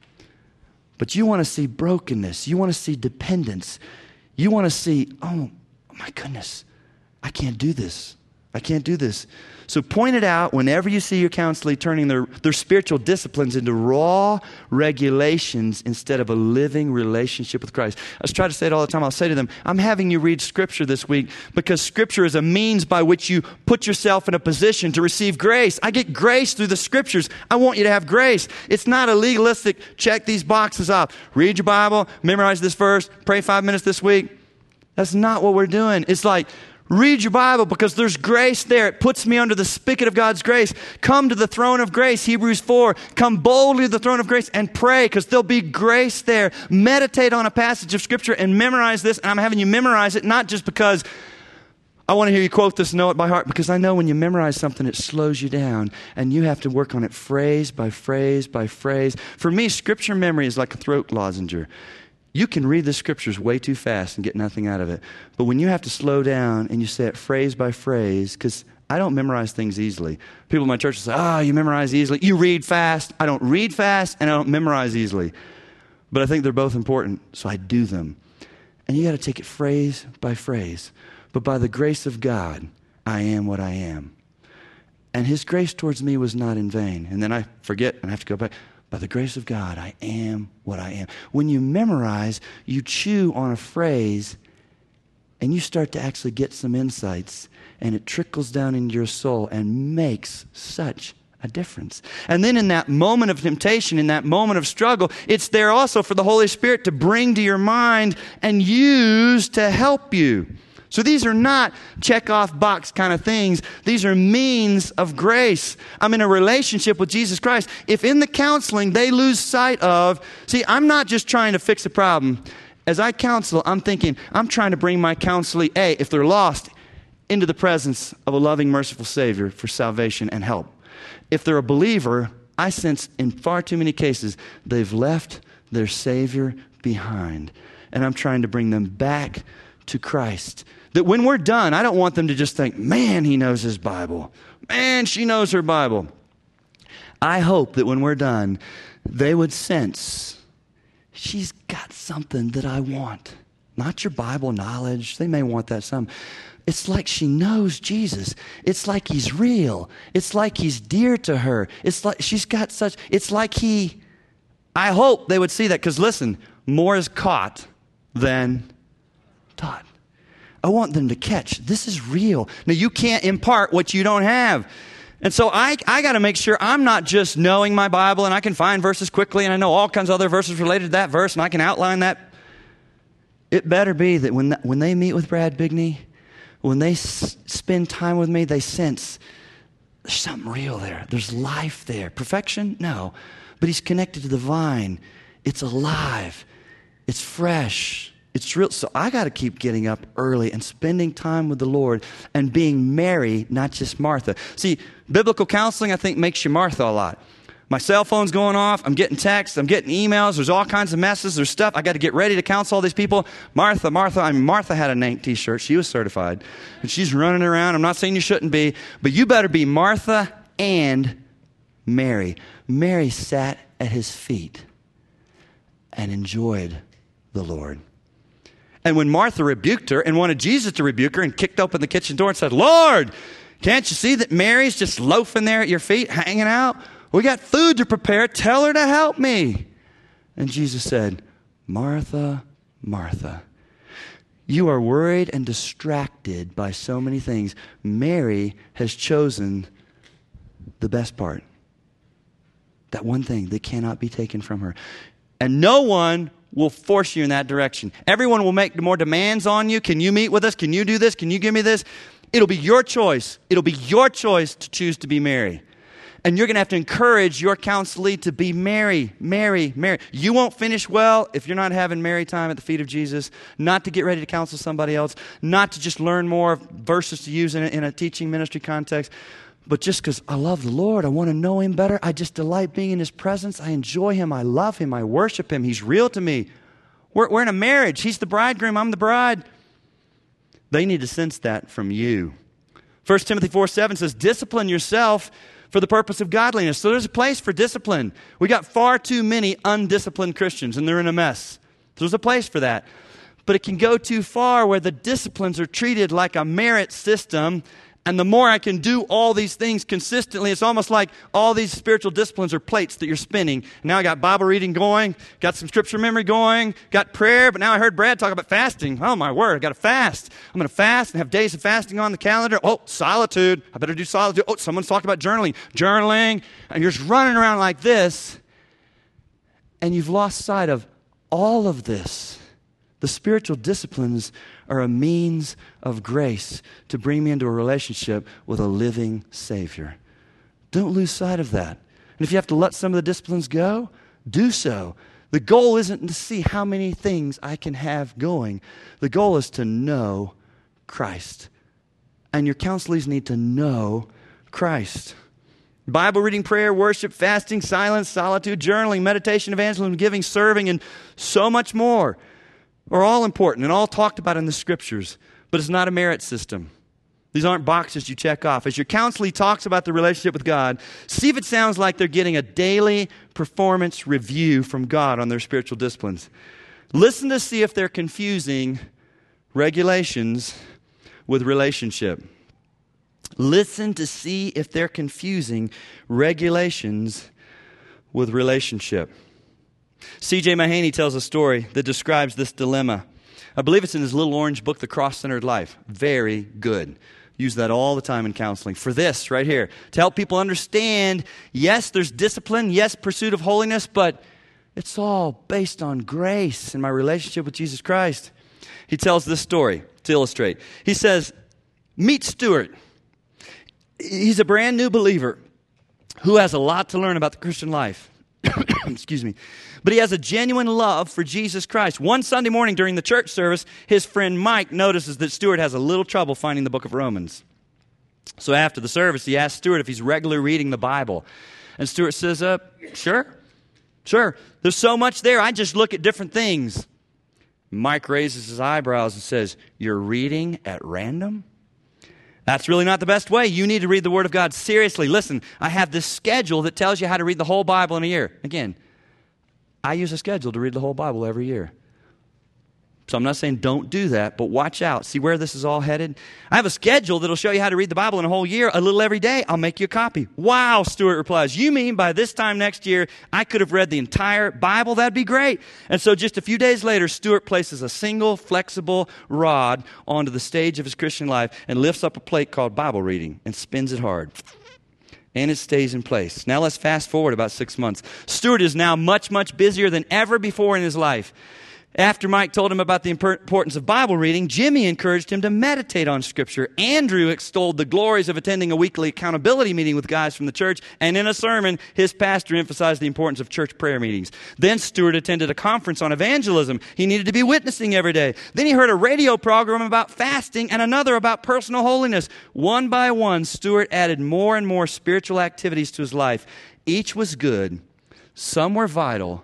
But you want to see brokenness. You want to see dependence. You want to see, oh my goodness, I can't do this. I can't do this. So point it out whenever you see your counselee turning their, their spiritual disciplines into raw regulations instead of a living relationship with Christ. I try to say it all the time. I'll say to them, I'm having you read Scripture this week because Scripture is a means by which you put yourself in a position to receive grace. I get grace through the Scriptures. I want you to have grace. It's not a legalistic, check these boxes off. Read your Bible, memorize this verse, pray five minutes this week. That's not what we're doing. It's like, read your Bible because there's grace there. It puts me under the spigot of God's grace. Come to the throne of grace, Hebrews four. Come boldly to the throne of grace and pray because there'll be grace there. Meditate on a passage of Scripture and memorize this. And I'm having you memorize it not just because I want to hear you quote this and know it by heart, because I know when you memorize something, it slows you down and you have to work on it phrase by phrase by phrase. For me, Scripture memory is like a throat lozenger. You can read the Scriptures way too fast and get nothing out of it. But when you have to slow down and you say it phrase by phrase, because I don't memorize things easily. People in my church will say, oh, you memorize easily. You read fast. I don't read fast and I don't memorize easily. But I think they're both important, so I do them. And you got to take it phrase by phrase. But by the grace of God, I am what I am. And His grace towards me was not in vain. And then I forget and I have to go back. By the grace of God, I am what I am. When you memorize, you chew on a phrase and you start to actually get some insights and it trickles down into your soul and makes such a difference. And then in that moment of temptation, in that moment of struggle, it's there also for the Holy Spirit to bring to your mind and use to help you. So these are not check-off box kind of things. These are means of grace. I'm in a relationship with Jesus Christ. If in the counseling they lose sight of, see, I'm not just trying to fix a problem. As I counsel, I'm thinking, I'm trying to bring my counselee, A, if they're lost, into the presence of a loving, merciful Savior for salvation and help. If they're a believer, I sense in far too many cases, they've left their Savior behind. And I'm trying to bring them back to Christ. That when we're done, I don't want them to just think, man, he knows his Bible. Man, she knows her Bible. I hope that when we're done, they would sense, she's got something that I want. Not your Bible knowledge. They may want that some. It's like she knows Jesus. It's like he's real. It's like he's dear to her. It's like she's got such, it's like he, I hope they would see that. Because listen, more is caught than taught. I want them to catch, this is real. Now, you can't impart what you don't have. And so I, I got to make sure I'm not just knowing my Bible and I can find verses quickly and I know all kinds of other verses related to that verse and I can outline that. It better be that when, that, when they meet with Brad Bigney, when they s- spend time with me, they sense there's something real there. There's life there. Perfection? No. But he's connected to the vine. It's alive. It's fresh. It's real. So I got to keep getting up early and spending time with the Lord and being Mary, not just Martha. See, biblical counseling, I think, makes you Martha a lot. My cell phone's going off. I'm getting texts. I'm getting emails. There's all kinds of messes. There's stuff. I got to get ready to counsel all these people. Martha, Martha. I mean, Martha had a Nank t-shirt. She was certified. And she's running around. I'm not saying you shouldn't be. But you better be Martha and Mary. Mary sat at his feet and enjoyed the Lord. And when Martha rebuked her and wanted Jesus to rebuke her and kicked open the kitchen door and said, Lord, can't you see that Mary's just loafing there at your feet, hanging out? We got food to prepare. Tell her to help me. And Jesus said, Martha, Martha, you are worried and distracted by so many things. Mary has chosen the best part. That one thing that cannot be taken from her. And no one will force you in that direction. Everyone will make more demands on you. Can you meet with us? Can you do this? Can you give me this? It'll be your choice. It'll be your choice to choose to be Mary. And you're going to have to encourage your counselee to be Mary, Mary, Mary. You won't finish well if you're not having Mary time at the feet of Jesus, not to get ready to counsel somebody else, not to just learn more verses to use in a, in a teaching ministry context, but just because I love the Lord, I want to know him better. I just delight being in his presence. I enjoy him. I love him. I worship him. He's real to me. We're, we're in a marriage. He's the bridegroom. I'm the bride. They need to sense that from you. First Timothy four seven says, discipline yourself for the purpose of godliness. So there's a place for discipline. We got far too many undisciplined Christians, and they're in a mess. There's a place for that. But it can go too far where the disciplines are treated like a merit system. And the more I can do all these things consistently, it's almost like all these spiritual disciplines are plates that you're spinning. Now I got Bible reading going, got some scripture memory going, got prayer, but now I heard Brad talk about fasting. Oh, my word, I got to fast. I'm going to fast and have days of fasting on the calendar. Oh, solitude. I better do solitude. Oh, someone's talking about journaling. Journaling. And you're just running around like this, and you've lost sight of all of this. The spiritual disciplines are a means of grace to bring me into a relationship with a living Savior. Don't lose sight of that. And if you have to let some of the disciplines go, do so. The goal isn't to see how many things I can have going. The goal is to know Christ. And your counselees need to know Christ. Bible reading, prayer, worship, fasting, silence, solitude, journaling, meditation, evangelism, giving, serving, and so much more are all important and all talked about in the Scriptures, but it's not a merit system. These aren't boxes you check off. As your counselee talks about the relationship with God, see if it sounds like they're getting a daily performance review from God on their spiritual disciplines. Listen to see if they're confusing regulations with relationship. Listen to see if they're confusing regulations with relationship. C J Mahaney tells a story that describes this dilemma. I believe it's in his little orange book, The Cross-Centered Life. Very good. Use that all the time in counseling. For this right here, to help people understand, yes, there's discipline, yes, pursuit of holiness, but it's all based on grace and my relationship with Jesus Christ. He tells this story to illustrate. He says, meet Stuart. He's a brand new believer who has a lot to learn about the Christian life. Excuse me. But he has a genuine love for Jesus Christ. One Sunday morning during the church service, his friend Mike notices that Stuart has a little trouble finding the book of Romans. So after the service, he asks Stuart if he's regularly reading the Bible. And Stuart says, uh, sure, sure. There's so much there, I just look at different things. Mike raises his eyebrows and says, you're reading at random? That's really not the best way. You need to read the Word of God seriously. Listen, I have this schedule that tells you how to read the whole Bible in a year. Again, I use a schedule to read the whole Bible every year. So I'm not saying don't do that, but watch out. See where this is all headed? I have a schedule that'll show you how to read the Bible in a whole year, a little every day. I'll make you a copy. Wow, Stuart replies. You mean by this time next year, I could have read the entire Bible? That'd be great. And so just a few days later, Stuart places a single flexible rod onto the stage of his Christian life and lifts up a plate called Bible reading and spins it hard. And it stays in place. Now let's fast forward about six months. Stuart is now much, much busier than ever before in his life. After Mike told him about the importance of Bible reading, Jimmy encouraged him to meditate on Scripture. Andrew extolled the glories of attending a weekly accountability meeting with guys from the church. And in a sermon, his pastor emphasized the importance of church prayer meetings. Then Stuart attended a conference on evangelism. He needed to be witnessing every day. Then he heard a radio program about fasting and another about personal holiness. One by one, Stuart added more and more spiritual activities to his life. Each was good. Some were vital.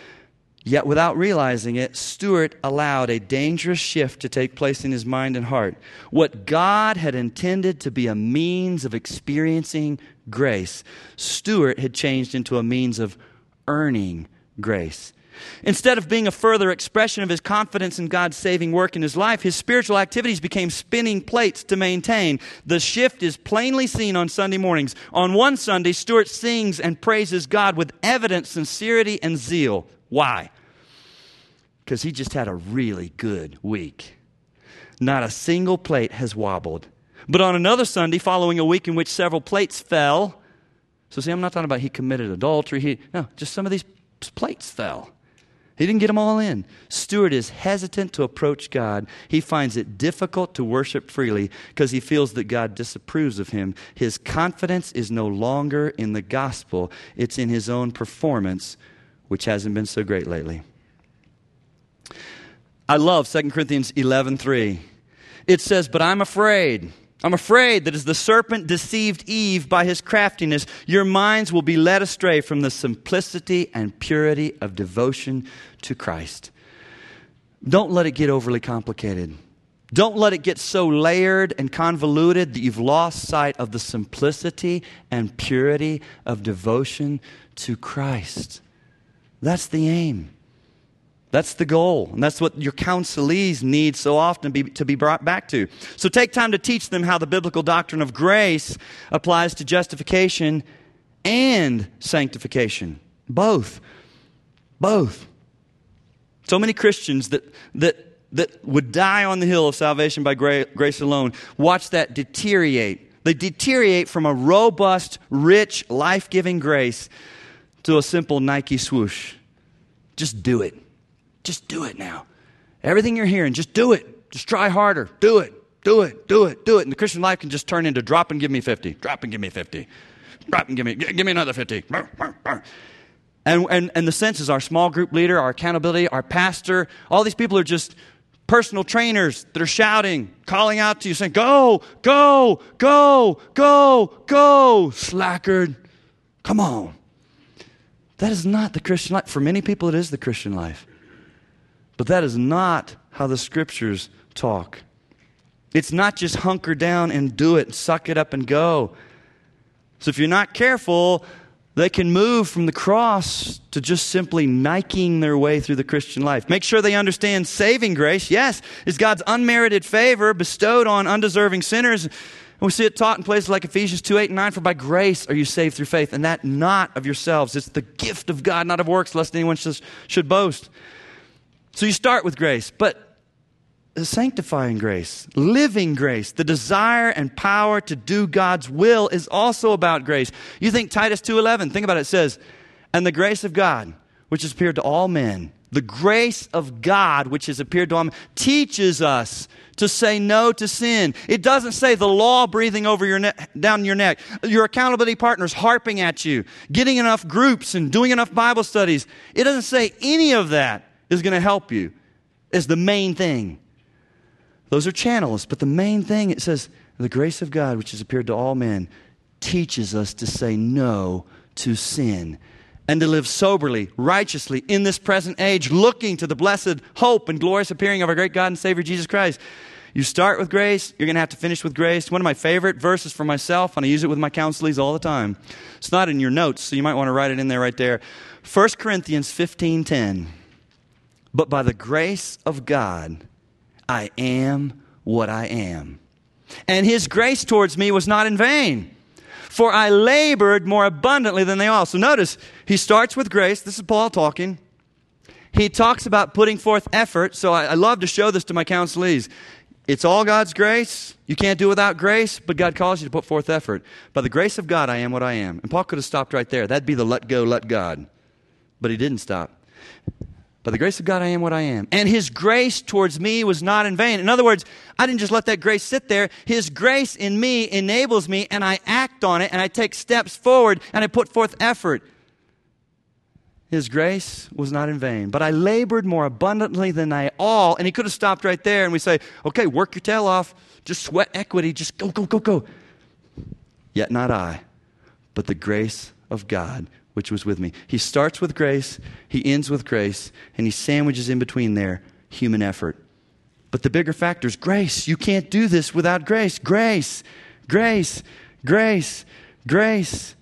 Yet without realizing it, Stuart allowed a dangerous shift to take place in his mind and heart. What God had intended to be a means of experiencing grace, Stuart had changed into a means of earning grace. Instead of being a further expression of his confidence in God's saving work in his life, his spiritual activities became spinning plates to maintain. The shift is plainly seen on Sunday mornings. On one Sunday, Stuart sings and praises God with evident sincerity and zeal. Why? Because he just had a really good week. Not a single plate has wobbled. But on another Sunday, following a week in which several plates fell, so see, I'm not talking about he committed adultery. He, no, just some of these plates fell. He didn't get them all in. Stuart is hesitant to approach God. He finds it difficult to worship freely because he feels that God disapproves of him. His confidence is no longer in the gospel. It's in his own performance, which hasn't been so great lately. I love Second Corinthians eleven three. It says, but I'm afraid. I'm afraid that as the serpent deceived Eve by his craftiness, your minds will be led astray from the simplicity and purity of devotion to Christ. Don't let it get overly complicated. Don't let it get so layered and convoluted that you've lost sight of the simplicity and purity of devotion to Christ. That's the aim. That's the goal. And that's what your counselees need so often be, to be brought back to. So take time to teach them how the biblical doctrine of grace applies to justification and sanctification. Both. Both. So many Christians that that that would die on the hill of salvation by gra- grace alone, watch that deteriorate. They deteriorate from a robust, rich, life-giving grace to a simple Nike swoosh. Just do it. Just do it now. Everything you're hearing, just do it. Just try harder. Do it. Do it. Do it. Do it. And the Christian life can just turn into drop and give me fifty. Drop and give me fifty. Drop and give me, give me another fifty. And, and, and the sense is our small group leader, our accountability, our pastor, all these people are just personal trainers that are shouting, calling out to you, saying, go, go, go, go, go, slackard. Come on. That is not the Christian life. For many people, it is the Christian life. But that is not how the Scriptures talk. It's not just hunker down and do it, suck it up and go. So if you're not careful, they can move from the cross to just simply Nikeing their way through the Christian life. Make sure they understand saving grace, yes, is God's unmerited favor bestowed on undeserving sinners. And we see it taught in places like Ephesians two, eight, and nine, for by grace are you saved through faith, and that not of yourselves. It's the gift of God, not of works, lest anyone should, should boast. So you start with grace, but the sanctifying grace, living grace, the desire and power to do God's will is also about grace. You think Titus two eleven, think about it, it says, and the grace of God, which has appeared to all men, The grace of God, which has appeared to all men, teaches us to say no to sin. It doesn't say the law breathing over your neck, down your neck, your accountability partners harping at you, getting enough groups and doing enough Bible studies. It doesn't say any of that is going to help you is the main thing. Those are channels, but the main thing, it says, the grace of God, which has appeared to all men, teaches us to say no to sin and to live soberly, righteously in this present age, looking to the blessed hope and glorious appearing of our great God and Savior Jesus Christ. You start with grace, you're going to have to finish with grace. One of my favorite verses for myself, and I use it with my counselees all the time. It's not in your notes, so you might want to write it in there right there. First Corinthians fifteen ten. But by the grace of God, I am what I am. And His grace towards me was not in vain. For I labored more abundantly than they all. So notice, he starts with grace. This is Paul talking. He talks about putting forth effort. So I, I love to show this to my counselees. It's all God's grace. You can't do without grace, but God calls you to put forth effort. By the grace of God, I am what I am. And Paul could have stopped right there. That'd be the let go, let God. But he didn't stop. By the grace of God, I am what I am. And His grace towards me was not in vain. In other words, I didn't just let that grace sit there. His grace in me enables me, and I act on it, and I take steps forward, and I put forth effort. His grace was not in vain. But I labored more abundantly than I all. And he could have stopped right there, and we say, okay, work your tail off. Just sweat equity. Just go, go, go, go. Yet not I, but the grace of God, which was with me. He starts with grace, he ends with grace, and he sandwiches in between there human effort. But the bigger factor is grace. You can't do this without grace. Grace, grace, grace, grace.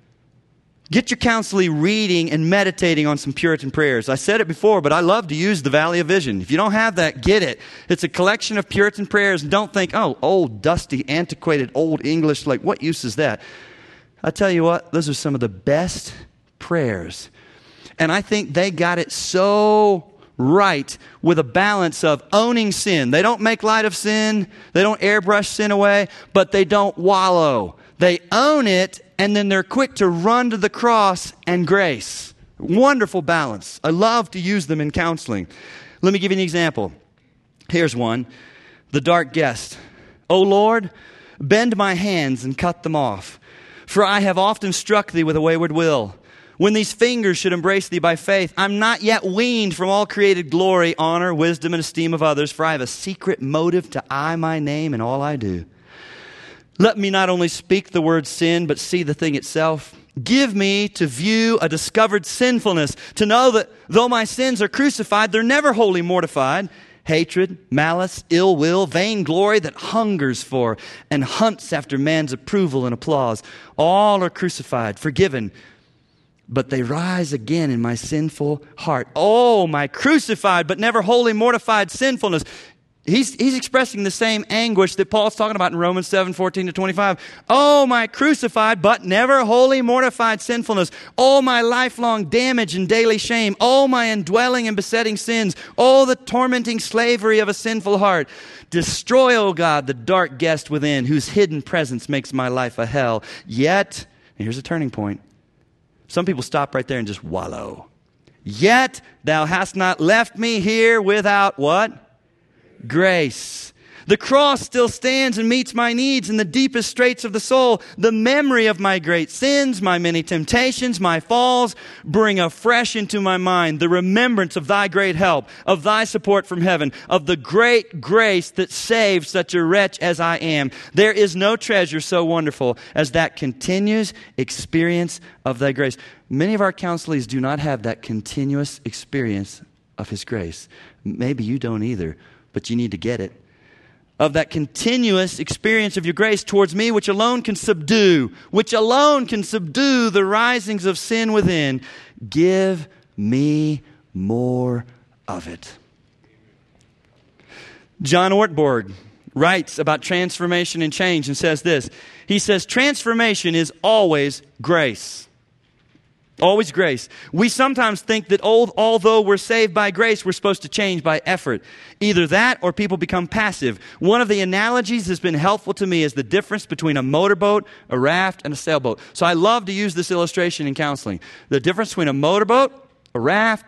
Get your counselee reading and meditating on some Puritan prayers. I said it before, but I love to use the Valley of Vision. If you don't have that, get it. It's a collection of Puritan prayers. And don't think, oh, old, dusty, antiquated, old English. Like, what use is that? I tell you what, those are some of the best prayers. And I think they got it so right with a balance of owning sin. They don't make light of sin. They don't airbrush sin away, but they don't wallow. They own it, and then they're quick to run to the cross and grace. Wonderful balance. I love to use them in counseling. Let me give you an example. Here's one. The dark guest. O Lord, bend my hands and cut them off. For I have often struck thee with a wayward will. When these fingers should embrace thee by faith, I'm not yet weaned from all created glory, honor, wisdom, and esteem of others, for I have a secret motive to eye my name in all I do. Let me not only speak the word sin, but see the thing itself. Give me to view a discovered sinfulness, to know that though my sins are crucified, they're never wholly mortified. Hatred, malice, ill will, vainglory that hungers for and hunts after man's approval and applause. All are crucified, forgiven, but they rise again in my sinful heart. Oh, my crucified but never wholly mortified sinfulness. He's, he's expressing the same anguish that Paul's talking about in Romans seven, fourteen to twenty-five. Oh, my crucified but never wholly mortified sinfulness. Oh, my lifelong damage and daily shame. Oh, my indwelling and besetting sins. Oh, the tormenting slavery of a sinful heart. Destroy, O God, the dark guest within, whose hidden presence makes my life a hell. Yet, and here's a turning point. Some people stop right there and just wallow. Yet thou hast not left me here without what? Grace. The cross still stands and meets my needs in the deepest straits of the soul. The memory of my great sins, my many temptations, my falls, bring afresh into my mind the remembrance of thy great help, of thy support from heaven, of the great grace that saved such a wretch as I am. There is no treasure so wonderful as that continuous experience of thy grace. Many of our counselees do not have that continuous experience of His grace. Maybe you don't either, but you need to get it. Of that continuous experience of your grace towards me, which alone can subdue, which alone can subdue the risings of sin within. Give me more of it. John Ortberg writes about transformation and change and says this. He says, transformation is always grace. Always grace. We sometimes think that old, although we're saved by grace, we're supposed to change by effort. Either that or people become passive. One of the analogies that's been helpful to me is the difference between a motorboat, a raft, and a sailboat. So I love to use this illustration in counseling. The difference between a motorboat, a raft,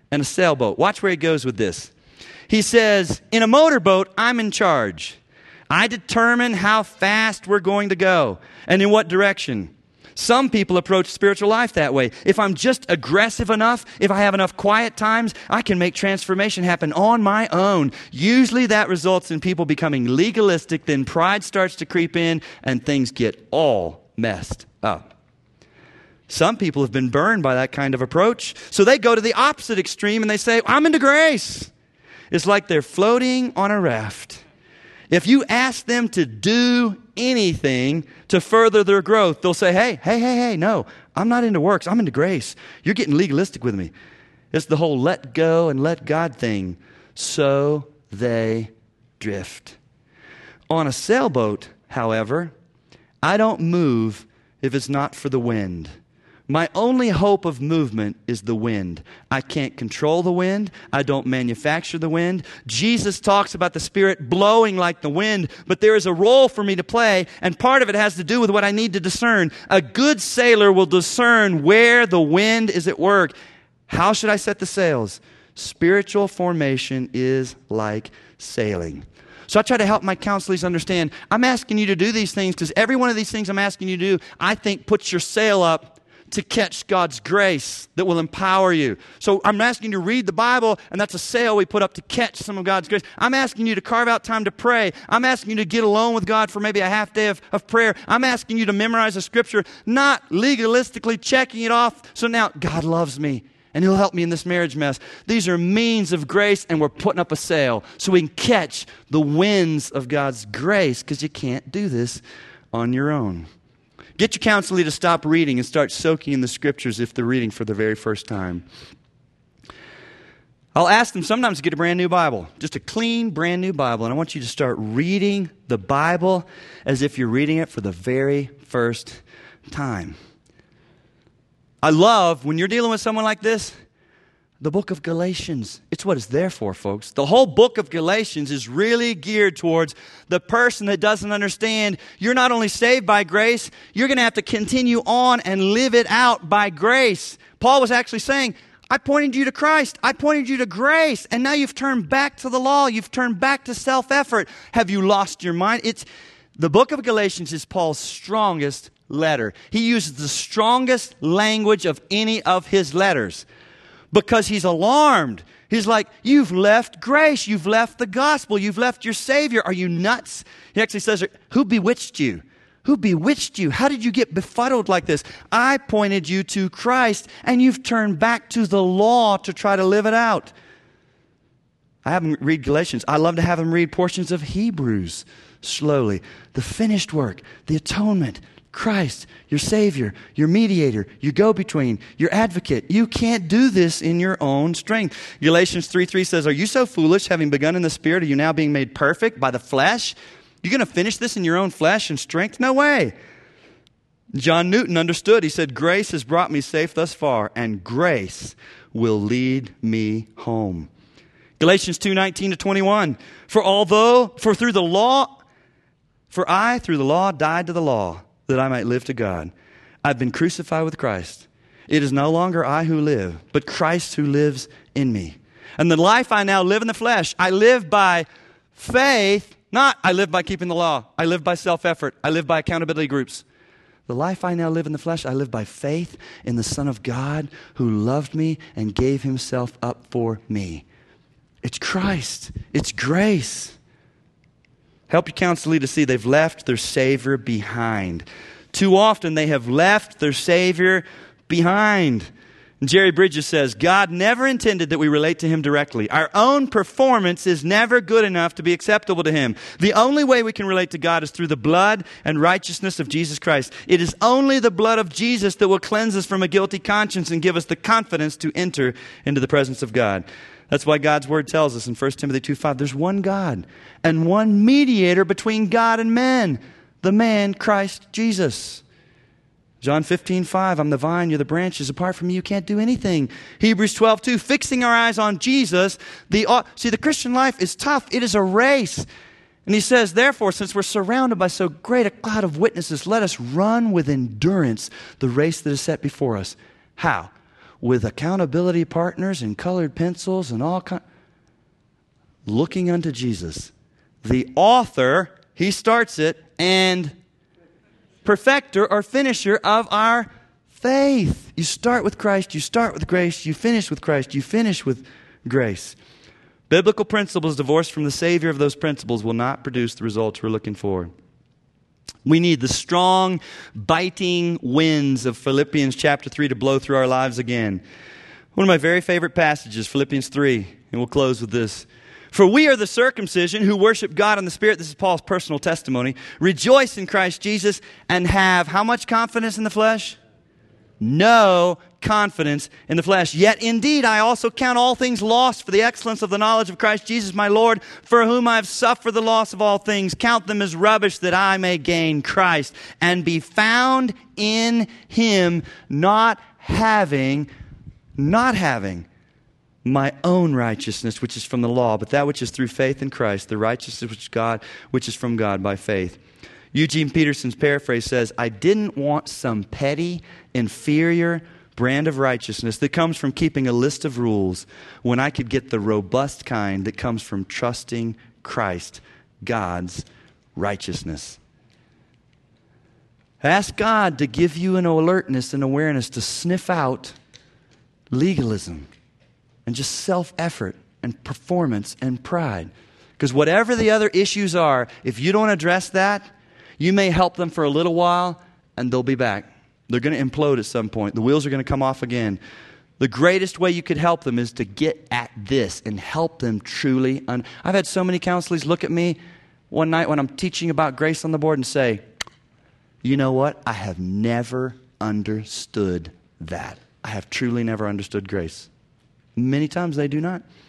and a sailboat. Watch where he goes with this. He says, in a motorboat, I'm in charge. I determine how fast we're going to go and in what direction. Some people approach spiritual life that way. If I'm just aggressive enough, if I have enough quiet times, I can make transformation happen on my own. Usually that results in people becoming legalistic, then pride starts to creep in, and things get all messed up. Some people have been burned by that kind of approach, so they go to the opposite extreme and they say, I'm into grace. It's like they're floating on a raft. If you ask them to do anything to further their growth, they'll say, hey, hey, hey, hey, no, I'm not into works. I'm into grace. You're getting legalistic with me. It's the whole let go and let God thing. So they drift. On a sailboat, however, I don't move if it's not for the wind. My only hope of movement is the wind. I can't control the wind. I don't manufacture the wind. Jesus talks about the Spirit blowing like the wind, but there is a role for me to play, and part of it has to do with what I need to discern. A good sailor will discern where the wind is at work. How should I set the sails? Spiritual formation is like sailing. So I try to help my counselees understand, I'm asking you to do these things because every one of these things I'm asking you to do, I think puts your sail up to catch God's grace that will empower you. So I'm asking you to read the Bible, and that's a sail we put up to catch some of God's grace. I'm asking you to carve out time to pray. I'm asking you to get alone with God for maybe a half day of, of prayer. I'm asking you to memorize a scripture, not legalistically checking it off. So now God loves me, and He'll help me in this marriage mess. These are means of grace, and we're putting up a sail so we can catch the winds of God's grace, because you can't do this on your own. Get your counselee to stop reading and start soaking in the scriptures if they're reading for the very first time. I'll ask them sometimes to get a brand new Bible, just a clean, brand new Bible, and I want you to start reading the Bible as if you're reading it for the very first time. I love, when you're dealing with someone like this, the book of Galatians. It's what it's there for, folks. The whole book of Galatians is really geared towards the person that doesn't understand you're not only saved by grace, you're going to have to continue on and live it out by grace. Paul was actually saying, I pointed you to Christ. I pointed you to grace. And now you've turned back to the law. You've turned back to self-effort. Have you lost your mind? It's the book of Galatians is Paul's strongest letter. He uses the strongest language of any of his letters, because he's alarmed. He's like, you've left grace. You've left the gospel. You've left your Savior. Are you nuts? He actually says, who bewitched you? Who bewitched you? How did you get befuddled like this? I pointed you to Christ, and you've turned back to the law to try to live it out. I have them read Galatians. I love to have them read portions of Hebrews slowly. The finished work, the atonement, Christ, your Savior, your mediator, your go-between, your advocate. You can't do this in your own strength. Galatians three three says, are you so foolish, having begun in the Spirit, are you now being made perfect by the flesh? You're going to finish this in your own flesh and strength? No way. John Newton understood. He said, grace has brought me safe thus far, and grace will lead me home. Galatians two nineteen to twenty-one, for although, for through the law, for I through the law died to the law, that I might live to God. I've been crucified with Christ. It is no longer I who live, but Christ who lives in me. And the life I now live in the flesh, I live by faith, not I live by keeping the law. I live by self-effort. I live by accountability groups. The life I now live in the flesh, I live by faith in the Son of God who loved me and gave Himself up for me. It's Christ. It's grace. Help your counselee to see they've left their Savior behind. Too often they have left their Savior behind. And Jerry Bridges says, God never intended that we relate to Him directly. Our own performance is never good enough to be acceptable to Him. The only way we can relate to God is through the blood and righteousness of Jesus Christ. It is only the blood of Jesus that will cleanse us from a guilty conscience and give us the confidence to enter into the presence of God. That's why God's Word tells us in First Timothy two five, there's one God and one mediator between God and men, the man Christ Jesus. John fifteen five, I'm the vine, you're the branches. Apart from me, you can't do anything. Hebrews twelve two, fixing our eyes on Jesus. The See, the Christian life is tough. It is a race. And he says, therefore, since we're surrounded by so great a cloud of witnesses, let us run with endurance the race that is set before us. How? with accountability partners and colored pencils and all kinds. Looking unto Jesus, the author, he starts it, and perfecter or finisher of our faith. You start with Christ, you start with grace, you finish with Christ, you finish with grace. Biblical principles divorced from the Savior of those principles will not produce the results we're looking for. We need the strong, biting winds of Philippians chapter three to blow through our lives again. One of my very favorite passages, Philippians three, and we'll close with this. For we are the circumcision who worship God in the Spirit. This is Paul's personal testimony. Rejoice in Christ Jesus and have how much confidence in the flesh? No confidence in the flesh. Yet indeed I also count all things lost for the excellence of the knowledge of Christ Jesus my Lord, for whom I have suffered the loss of all things. Count them as rubbish that I may gain Christ and be found in Him, not having, not having my own righteousness, which is from the law, but that which is through faith in Christ, the righteousness which is God, which is from God by faith. Eugene Peterson's paraphrase says, I didn't want some petty, inferior brand of righteousness that comes from keeping a list of rules when I could get the robust kind that comes from trusting Christ, God's righteousness. Ask God to give you an alertness and awareness to sniff out legalism and just self-effort and performance and pride. Because whatever the other issues are, if you don't address that, you may help them for a little while and they'll be back. They're going to implode at some point. The wheels are going to come off again. The greatest way you could help them is to get at this and help them truly. Un- I've had so many counselors look at me one night when I'm teaching about grace on the board and say, you know what? I have never understood that. I have truly never understood grace. Many times they do not.